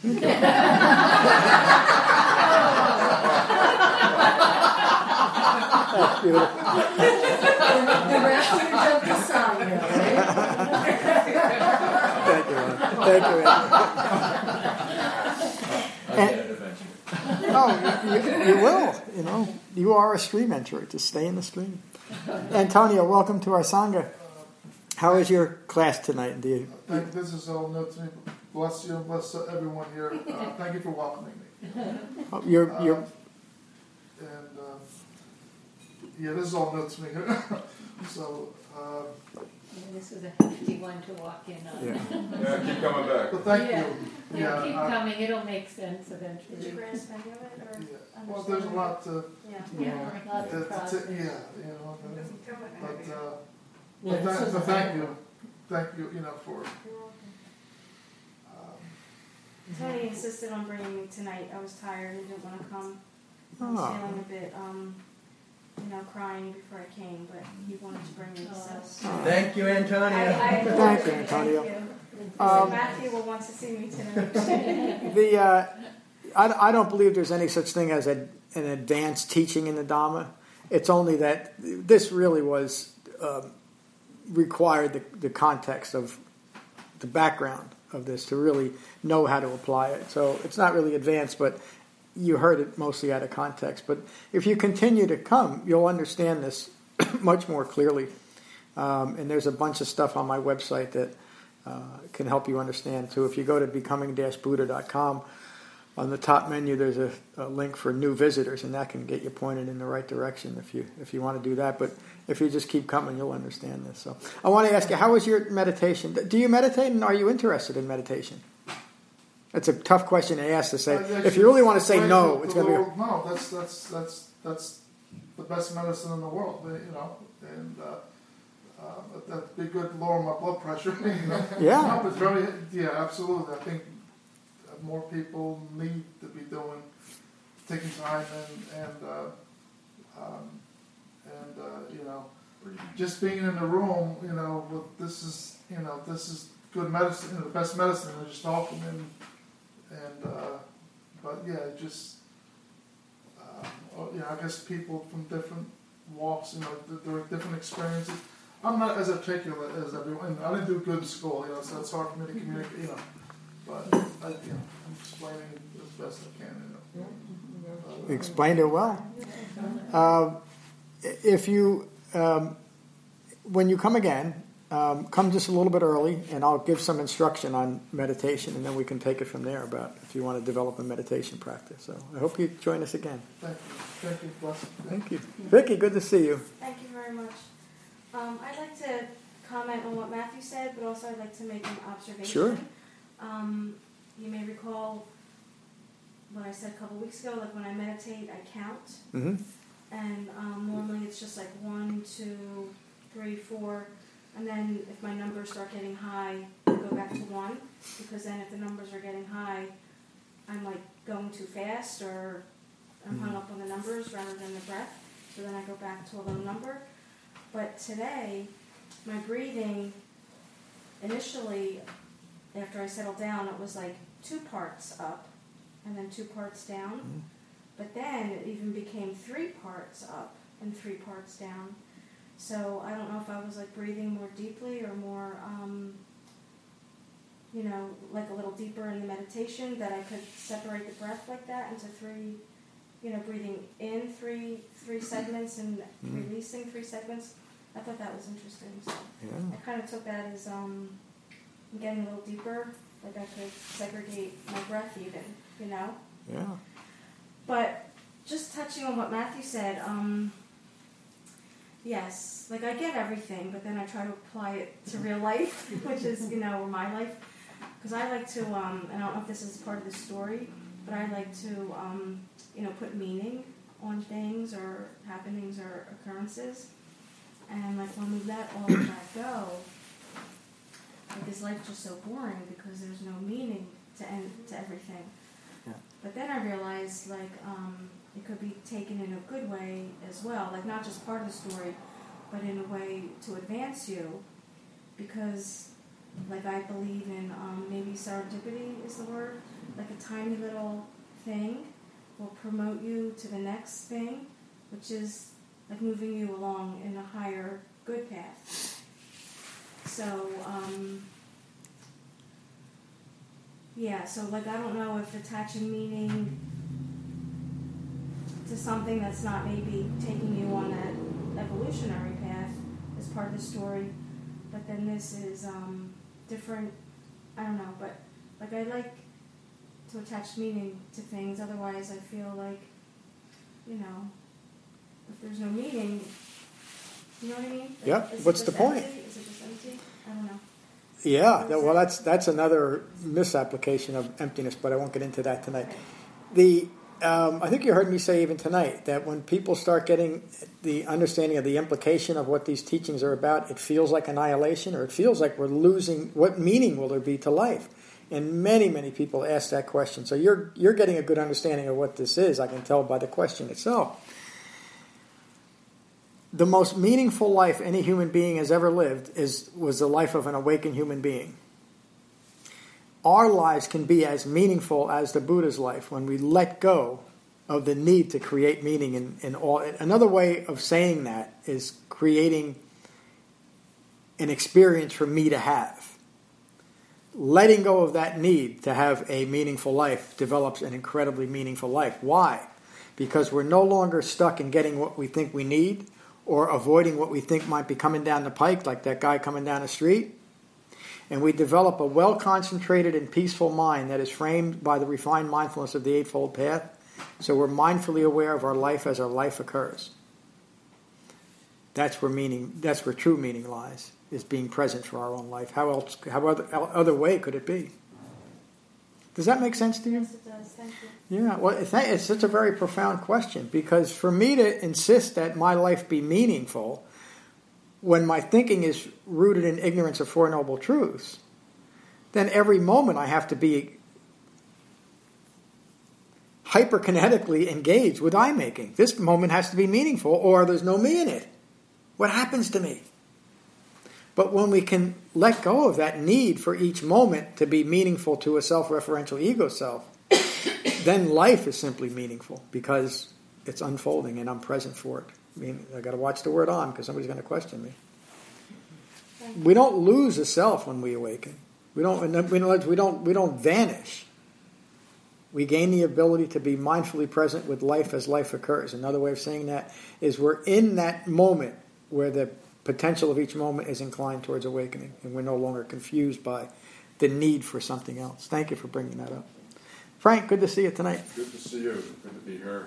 That's beautiful. The rapture jumped aside, Thank you, Ron. Thank you, I'll get it eventually. Oh, you will. You know, you are a stream enterer. Just stay in the stream. Antonio, welcome to our Sangha. How is your class tonight? This is all new to me. Bless you and bless everyone here. Thank you for welcoming me. This is all new to me. So. This is a hefty one to walk in on. Yeah, keep coming back. But thank you. Yeah, keep coming. It'll make sense eventually. Did you grasp any of it? Or Well, there's a lot to. Lots of process. But thank you. Thank you, for. Tony insisted on bringing me tonight. I was tired and didn't want to come. I was feeling a bit, crying before I came, but he wanted to bring me. So Thank you, Antonio. Thank you, Antonio. Matthew will want to see me tonight. I don't believe there's any such thing as an advanced teaching in the Dhamma. It's only that this really was required the context of the background of this to really know how to apply it. So it's not really advanced, but you heard it mostly out of context. But if you continue to come, you'll understand this much more clearly. And there's a bunch of stuff on my website that can help you understand too. If you go to becoming-buddha.com, on the top menu there's a link for new visitors, and that can get you pointed in the right direction if you want to do that. But if you just keep coming, you'll understand this. So I want to ask you, how was your meditation? Do you meditate, and are you interested in meditation? That's a tough question to ask. To say, if you really want to say no, it's going to be no. That's the best medicine in the world, and that'd be good to lower my blood pressure. Yeah. No, it's very, absolutely. I think more people need to be taking time and just being in the room, this is good medicine, the best medicine. I just talking I guess people from different walks, there are different experiences. I'm not as articulate as everyone. I didn't do good in school, so it's hard for me to communicate, But I'm explaining as best I can. You explained it well. If you, when you come again, come just a little bit early, and I'll give some instruction on meditation, and then we can take it from there about if you want to develop a meditation practice. So I hope you join us again. Thank you. Thank you. Bless you. Thank you. Vicky, good to see you. Thank you very much. I'd like to comment on what Matthew said, but also I'd like to make an observation. Sure. You may recall what I said a couple weeks ago, like when I meditate, I count. Mm-hmm. And normally it's just like 1, 2, 3, 4. And then if my numbers start getting high, I go back to 1. Because then if the numbers are getting high, I'm like going too fast, or I'm hung up on the numbers rather than the breath. So then I go back to a low number. But today, my breathing, initially, after I settled down, it was like 2 parts up and then 2 parts down. Mm-hmm. But then it even became 3 parts up and 3 parts down. So I don't know if I was like breathing more deeply or more, like a little deeper in the meditation, that I could separate the breath like that into 3, breathing in 3 segments and releasing 3 segments. I thought that was interesting. So I kind of took that as getting a little deeper, like I could segregate my breath even, Yeah. But just touching on what Matthew said, yes, like I get everything, but then I try to apply it to real life, which is, or my life. Because I like to, and I don't know if this is part of the story, but I like to, put meaning on things or happenings or occurrences. And like when we let all of that go, like is life just so boring because there's no meaning to everything. Yeah. But then I realized like it could be taken in a good way as well, like not just part of the story, but in a way to advance you, because like I believe in maybe serendipity is the word, like a tiny little thing will promote you to the next thing, which is like moving you along in a higher good path. So so like I don't know if attaching meaning to something that's not maybe taking you on that evolutionary path is part of the story, but then this is different. I don't know, but like I like to attach meaning to things. Otherwise, I feel like, you know, if there's no meaning, you know what I mean? Like, Yeah. What's the point? Empty? Is it just empty? I don't know. Yeah. Well, that's another misapplication of emptiness, but I won't get into that tonight. I think you heard me say even tonight that when people start getting the understanding of the implication of what these teachings are about, it feels like annihilation, or it feels like we're losing. What meaning will there be to life? And many, many people ask that question. So you're getting a good understanding of what this is. I can tell by the question itself. The most meaningful life any human being has ever lived was the life of an awakened human being. Our lives can be as meaningful as the Buddha's life when we let go of the need to create meaning in all. Another way of saying that is creating an experience for me to have. Letting go of that need to have a meaningful life develops an incredibly meaningful life. Why? Because we're no longer stuck in getting what we think we need or avoiding what we think might be coming down the pike, like that guy coming down the street. And we develop a well-concentrated and peaceful mind that is framed by the refined mindfulness of the Eightfold Path. So we're mindfully aware of our life as our life occurs. That's where true meaning lies, is being present for our own life. How other way could it be? Does that make sense to you? Yes, it does. Thank you. Yeah, well, it's such a very profound question, because for me to insist that my life be meaningful when my thinking is rooted in ignorance of Four Noble Truths, then every moment I have to be hyperkinetically engaged with I-making. This moment has to be meaningful, or there's no me in it. What happens to me? But when we can let go of that need for each moment to be meaningful to a self-referential ego self, then life is simply meaningful because it's unfolding and I'm present for it. I mean, I got to watch the word "on" because somebody's going to question me. We don't lose a self when we awaken. We don't vanish. We gain the ability to be mindfully present with life as life occurs. Another way of saying that is we're in that moment where the potential of each moment is inclined towards awakening, and we're no longer confused by the need for something else. Thank you for bringing that up. Frank, good to see you tonight. Good to see you. Good to be here.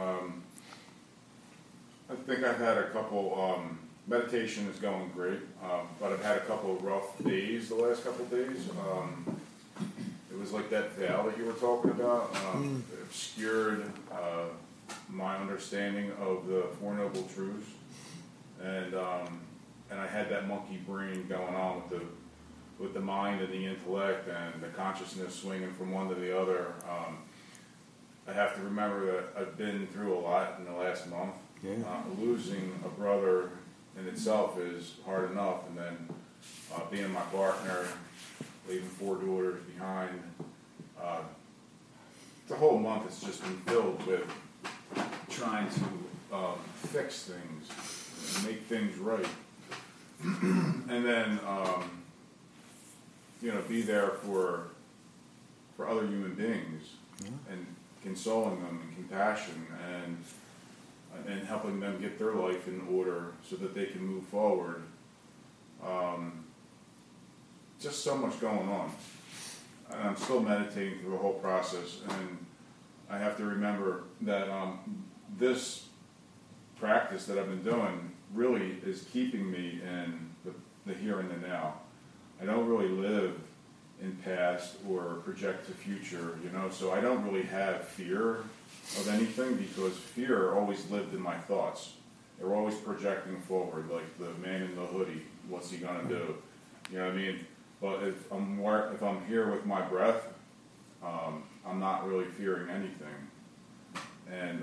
I think I've had a couple, meditation is going great, but I've had a couple of rough days the last couple of days. It was like that veil that you were talking about. It obscured my understanding of the Four Noble Truths. And I had that monkey brain going on with the mind and the intellect and the consciousness swinging from one to the other. I have to remember that I've been through a lot in the last month. Yeah. Losing a brother in itself is hard enough, and then being my partner, leaving 4 daughters behind. The whole month has just been filled with trying to fix things, make things right, and then be there for other human beings, and consoling them and compassion and helping them get their life in order so that they can move forward. Just so much going on. And I'm still meditating through the whole process, and I have to remember that this practice that I've been doing really is keeping me in the here and the now. I don't really live in past or project to future, so I don't really have fear of anything because fear always lived in my thoughts. They were always projecting forward, like the man in the hoodie, what's he gonna do? You know what I mean? But if I'm here with my breath, I'm not really fearing anything. And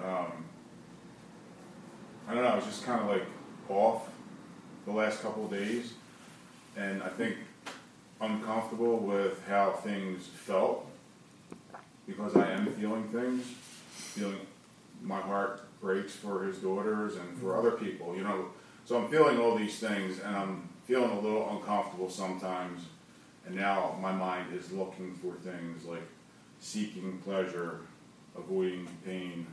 I don't know, I was just kind of like off the last couple of days, and I think uncomfortable with how things felt because I am feeling things, feeling my heart breaks for his daughters and for other people, So I'm feeling all these things, and I'm feeling a little uncomfortable sometimes. And now my mind is looking for things like seeking pleasure, avoiding pain,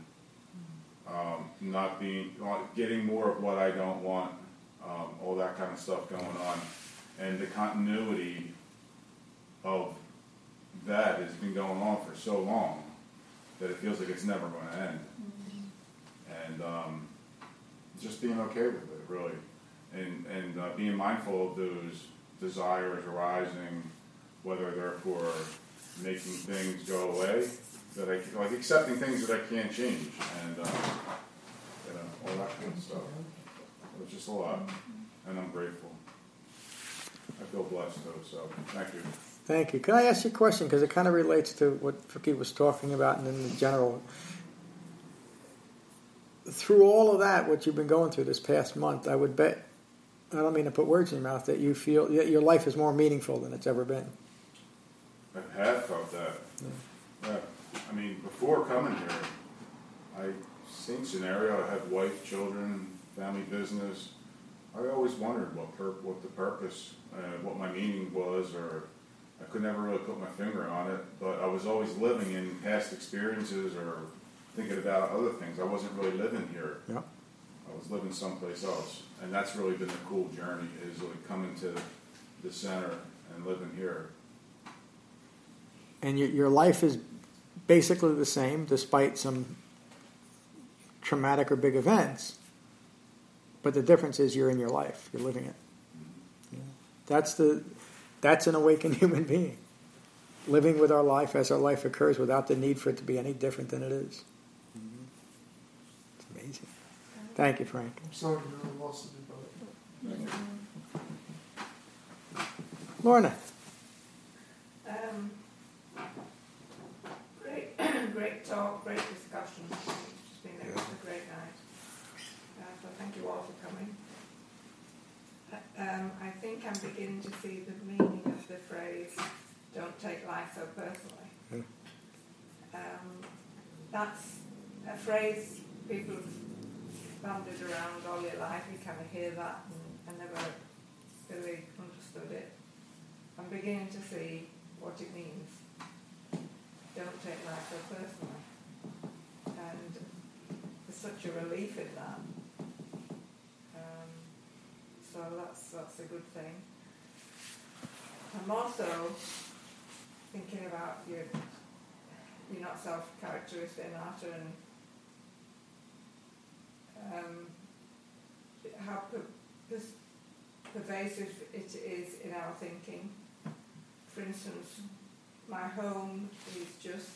getting more of what I don't want, all that kind of stuff going on. And the continuity of that has been going on for so long that it feels like it's never going to end. And just being okay with it, really. And being mindful of those desires arising, whether they're for making things go away, like accepting things that I can't change, and all that kind of stuff. It's just a lot, and I'm grateful. I feel blessed though, so thank you. Thank you. Can I ask you a question? Because it kind of relates to what Vicky was talking about and in the general. Through all of that, what you've been going through this past month, I would bet, I don't mean to put words in your mouth, that you feel that your life is more meaningful than it's ever been. I have felt that. Yeah. I mean, before coming here, I seen scenario. I had wife, children, family business. I always wondered what the purpose, what my meaning was, or I could never really put my finger on it. But I was always living in past experiences or thinking about other things. I wasn't really living here. Yeah. I was living someplace else, and that's really been the cool journey. Is like coming to the center and living here. And your life is basically the same, despite some traumatic or big events. But the difference is you're in your life. You're living it. Yeah. That's an awakened human being. Living with our life as our life occurs without the need for it to be any different than it is. It's amazing. Thank you, Frank. I'm sorry to know the loss of your brother. Lorna. Great talk, great discussion. It's been a great night. So thank you all for coming. I think I'm beginning to see the meaning of the phrase, don't take life so personally. That's a phrase people have bandied around all your life. You kind of hear that and never really understood it. I'm beginning to see what it means. Don't take life so personally. And there's such a relief in that. So that's a good thing. I'm also thinking about you're not self-characteristic in art and how pervasive it is in our thinking. For instance, my home is just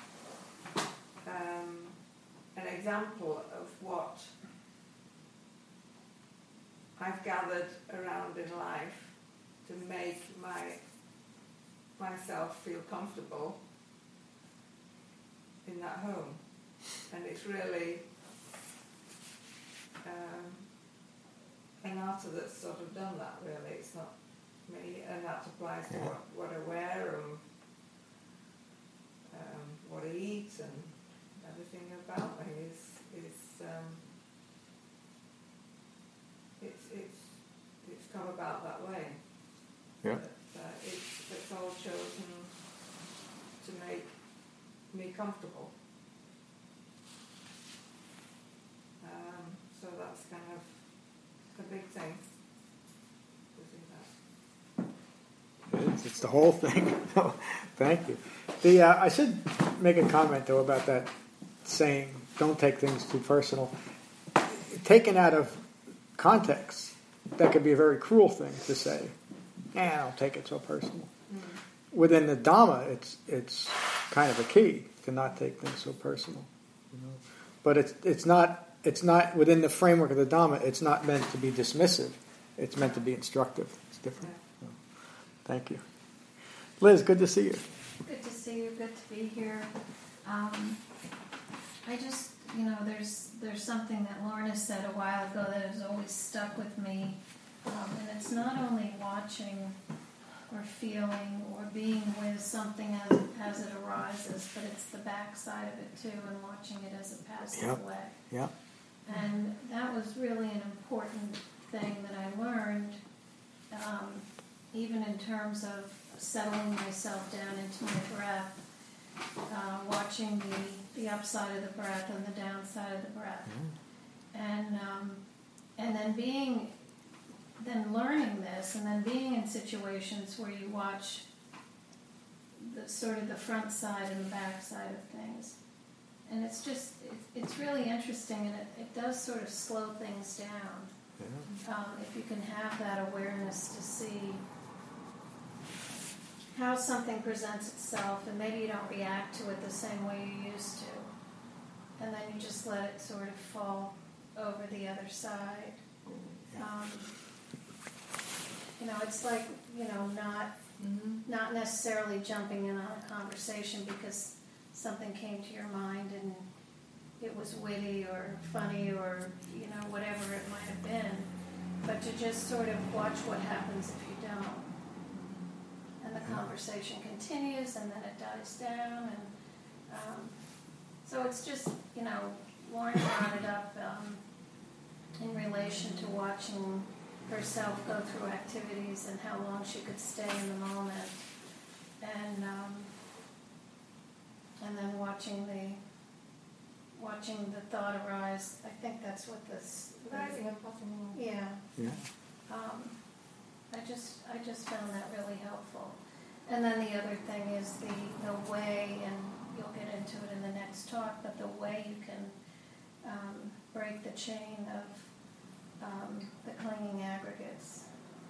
an example of what I've gathered around in life to make myself feel comfortable in that home. And it's really an artist that's sort of done that, really. It's not me, and that applies to what I wear and what I eat and everything about me it's come about that way. Yeah. It's all chosen to make me comfortable. So that's kind of a big thing. It's the whole thing. Thank you. I should make a comment, though, about that saying, don't take things too personal. Taken out of context, that could be a very cruel thing to say. Don't take it so personal. within the Dhamma, it's kind of a key to not take things so personal. But it's not within the framework of the Dhamma. It's not meant to be dismissive. It's meant to be instructive. It's different. So, thank you, Liz. Good to see you. Good to see you. Good to be here. I just, there's something that Lorna said a while ago that has always stuck with me, and it's not only watching or feeling or being with something as it arises, but it's the backside of it too, and watching it as it passes away. Yeah. And that was really an important thing that I learned, even in terms of settling myself down into my breath, watching the upside of the breath and the downside of the breath, and then learning this, and then being in situations where you watch the sort of the front side and the back side of things, and it's really interesting, and it does sort of slow things down. If you can have that awareness to see how something presents itself, and maybe you don't react to it the same way you used to, and then you just let it sort of fall over the other side. It's like, not necessarily jumping in on a conversation because something came to your mind and it was witty or funny or, whatever it might have been, but to just sort of watch what happens if you don't. And the conversation continues, and then it dies down, and so it's just, Lauren brought it up in relation to watching herself go through activities and how long she could stay in the moment, and then watching the thought arise. I think that's what this rising and passing away. Yeah. I just found that really helpful. And then the other thing is the way, and you'll get into it in the next talk, but the way you can break the chain of the clinging aggregates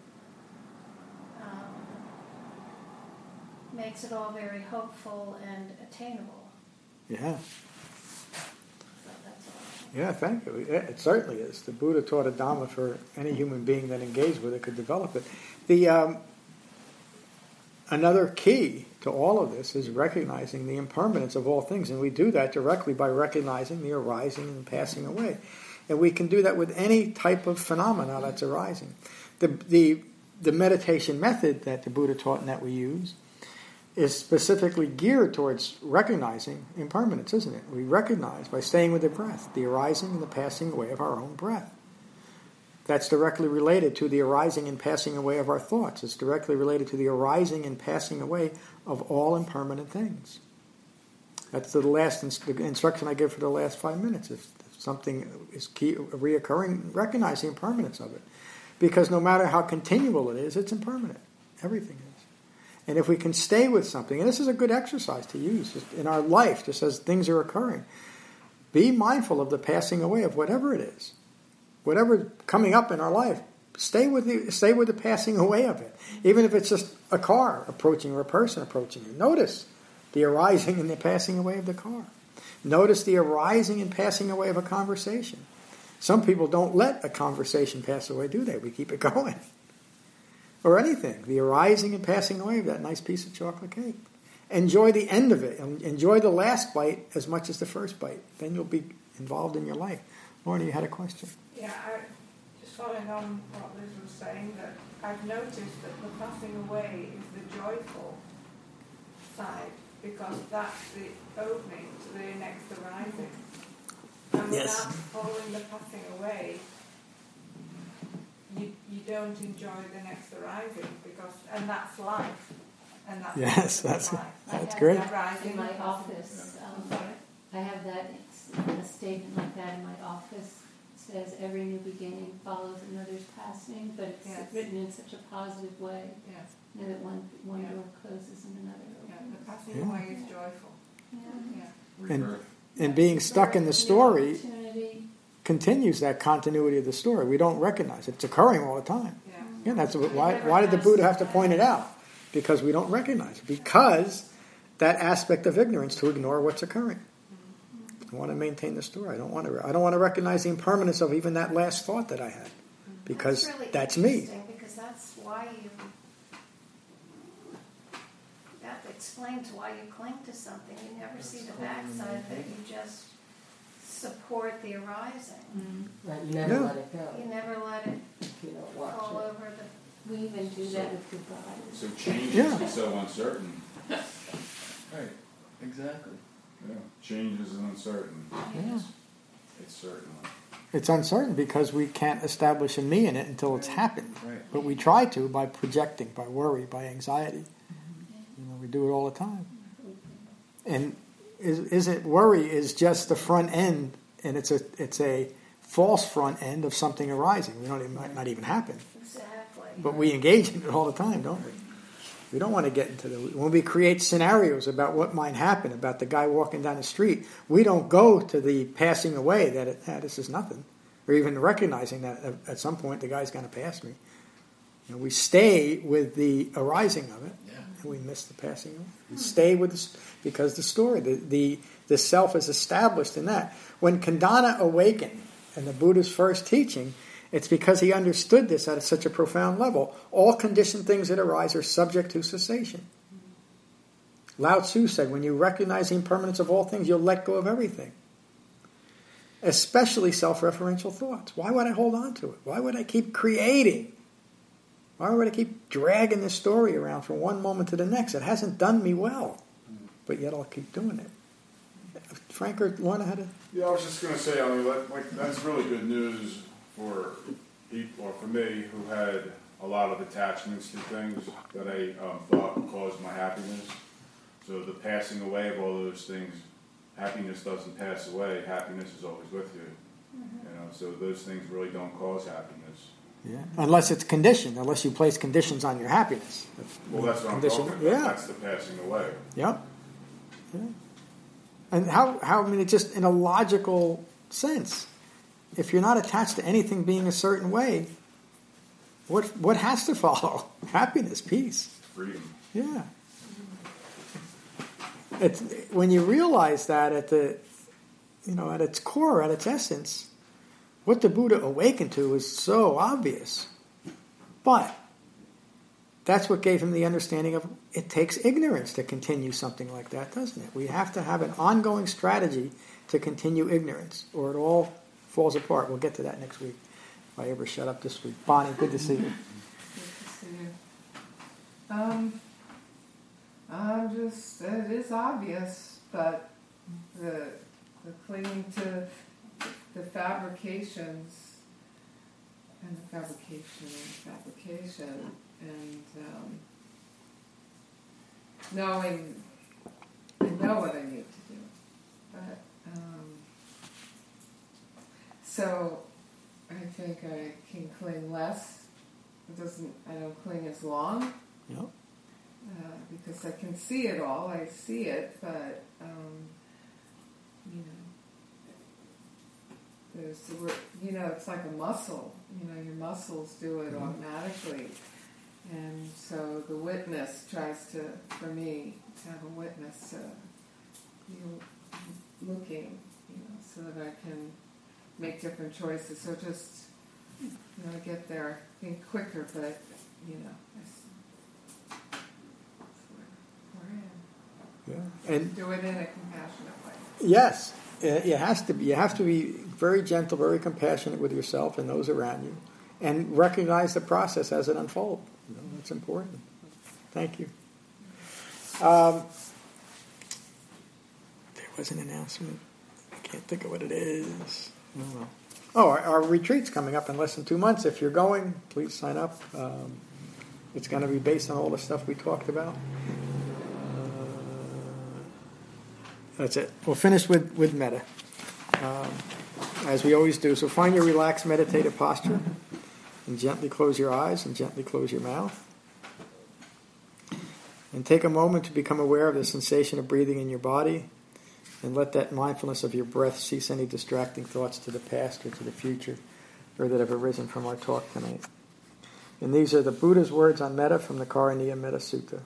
makes it all very hopeful and attainable. Yeah. So that's all. Yeah, thank you. It certainly is. The Buddha taught a Dhamma for any human being that engaged with it could develop it. The another key to all of this is recognizing the impermanence of all things, and we do that directly by recognizing the arising and passing away. And we can do that with any type of phenomena that's arising. The meditation method that the Buddha taught and that we use is specifically geared towards recognizing impermanence, isn't it? We recognize by staying with the breath, the arising and the passing away of our own breath. That's directly related to the arising and passing away of our thoughts. It's directly related to the arising and passing away of all impermanent things. That's the last instruction I give for the last 5 minutes. If something is reoccurring, recognize the impermanence of it. Because no matter how continual it is, it's impermanent. Everything is. And if we can stay with something, and this is a good exercise to use just in our life, just as things are occurring, be mindful of the passing away of whatever it is. Whatever's coming up in our life, stay with the passing away of it. Even if it's just a car approaching or a person approaching you. Notice the arising and the passing away of the car. Notice the arising and passing away of a conversation. Some people don't let a conversation pass away, do they? We keep it going. Or anything. The arising and passing away of that nice piece of chocolate cake. Enjoy the end of it. Enjoy the last bite as much as the first bite. Then you'll be involved in your life. Lorna, you had a question? Yeah, just following on what Liz was saying, that I've noticed that the passing away is the joyful side, because that's the opening to the next arising. And without following the passing away, you don't enjoy the next arising, and that's life. And that's that's life. That's great. In my office, I have a statement like that in my office. It says every new beginning follows another's passing, but it's written in such a positive way. Yes. That one door closes and another opens. The passing away is joyful. Yeah. And being stuck in the story continues that continuity of the story. We don't recognize it. It's occurring all the time. Yeah. That's why did the Buddha have to point it out? because we don't recognize it, because that aspect of ignorance to ignore what's occurring. I want to maintain the story. I don't want to recognize the impermanence of even that last thought that I had, because really that's me. interesting, because that's why you have to explain to why you cling to something. You never see the backside of it. You just support the arising. Right, you never let it go. You never let it If you don't watch fall it. over the. We even do that with good bodies. So change Yeah. is so uncertain. Right. Exactly. Yeah. Change is uncertain. Yeah. It's certain. It's uncertain because we can't establish a me in it until it's happened. Right. But we try to by projecting, by worry, by anxiety. We do it all the time. And worry is just the front end, and it's a false front end of something arising. It might not even happen. Exactly. But we engage in it all the time, don't we? We don't want to get into when we create scenarios about what might happen, about the guy walking down the street, we don't go to the passing away that this is nothing, or even recognizing that at some point the guy's going to pass me. We stay with the arising of it, and we miss the passing away. We stay with this because the story, the self is established in that. When Kandana awakened in the Buddha's first teaching, it's because he understood this at such a profound level. All conditioned things that arise are subject to cessation. Lao Tzu said, when you recognize the impermanence of all things, you'll let go of everything. Especially self-referential thoughts. Why would I hold on to it? Why would I keep creating? Why would I keep dragging this story around from one moment to the next? It hasn't done me well. But yet I'll keep doing it. Frank or Lorna had a... Yeah, I was just going to say, that's really good news for people, or for me, who had a lot of attachments to things that I thought caused my happiness. So the passing away of all those things, happiness doesn't pass away. Happiness is always with you. So those things really don't cause happiness. Yeah, unless it's conditioned, unless you place conditions on your happiness. Well, that's what I'm talking about. Yeah. That's the passing away. Yep. Yeah. And just in a logical sense, if you're not attached to anything being a certain way, what has to follow? Happiness, peace. Freedom. Yeah. It's when you realize that at its core, at its essence, what the Buddha awakened to is so obvious. But that's what gave him the understanding of it takes ignorance to continue something like that, doesn't it? We have to have an ongoing strategy to continue ignorance, or it all falls apart. We'll get to that next week, if I ever shut up this week. Bonnie, good to see you. Good to see you. It is obvious, but the clinging to the fabrications and the fabrication and knowing I know what I need to do, but so I think I can cling less. I don't cling as long. Yep. Because I can see it all. I see it, but it's like a muscle. Your muscles do it automatically, and so the witness tries to, for me, to have a witness looking, so that I can make different choices. So just, I get there, I think quicker, but that's where I am. Yeah. And do it in a compassionate way. Yes, it has to be. You have to be very gentle, very compassionate with yourself and those around you, and recognize the process as it unfolds. That's important. Thank you. There was an announcement. I can't think of what it is. Our retreat's coming up in less than 2 months. If you're going, please sign up. It's going to be based on all the stuff we talked about. That's it. We'll finish with metta, as we always do. So find your relaxed meditative posture, and gently close your eyes and gently close your mouth. And take a moment to become aware of the sensation of breathing in your body, and let that mindfulness of your breath cease any distracting thoughts to the past or to the future, or that have arisen from our talk tonight. And these are the Buddha's words on metta from the Karaniya Metta Sutta.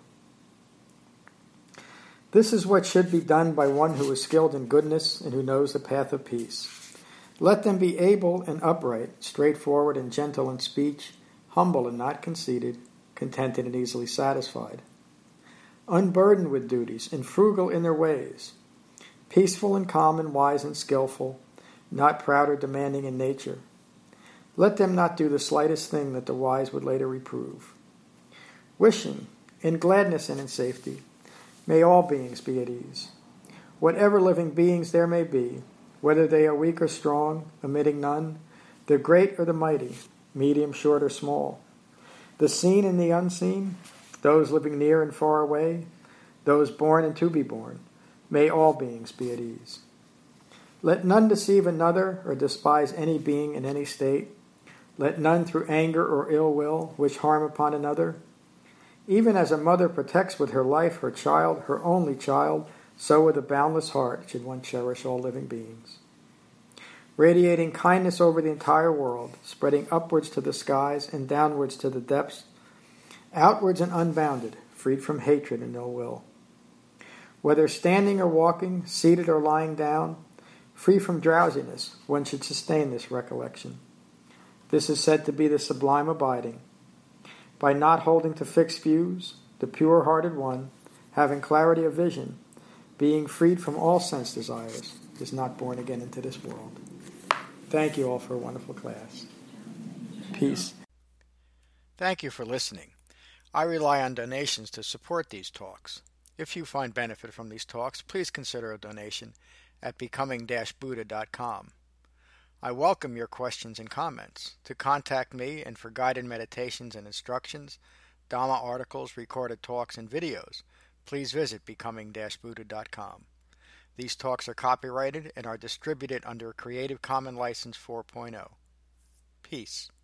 This is what should be done by one who is skilled in goodness and who knows the path of peace. Let them be able and upright, straightforward and gentle in speech, humble and not conceited, contented and easily satisfied, unburdened with duties and frugal in their ways, peaceful and calm and wise and skillful, not proud or demanding in nature. Let them not do the slightest thing that the wise would later reprove. Wishing, in gladness and in safety, may all beings be at ease. Whatever living beings there may be, whether they are weak or strong, omitting none, the great or the mighty, medium, short, or small, the seen and the unseen, those living near and far away, those born and to be born, may all beings be at ease. Let none deceive another or despise any being in any state. Let none through anger or ill will wish harm upon another. Even as a mother protects with her life her child, her only child, so with a boundless heart should one cherish all living beings. Radiating kindness over the entire world, spreading upwards to the skies and downwards to the depths, outwards and unbounded, freed from hatred and ill will. Whether standing or walking, seated or lying down, free from drowsiness, one should sustain this recollection. This is said to be the sublime abiding. By not holding to fixed views, the pure-hearted one, having clarity of vision, being freed from all sense desires, is not born again into this world. Thank you all for a wonderful class. Peace. Thank you for listening. I rely on donations to support these talks. If you find benefit from these talks, please consider a donation at becoming-buddha.com. I welcome your questions and comments. To contact me and for guided meditations and instructions, Dhamma articles, recorded talks, and videos, please visit becoming-buddha.com. These talks are copyrighted and are distributed under a Creative Commons License 4.0. Peace.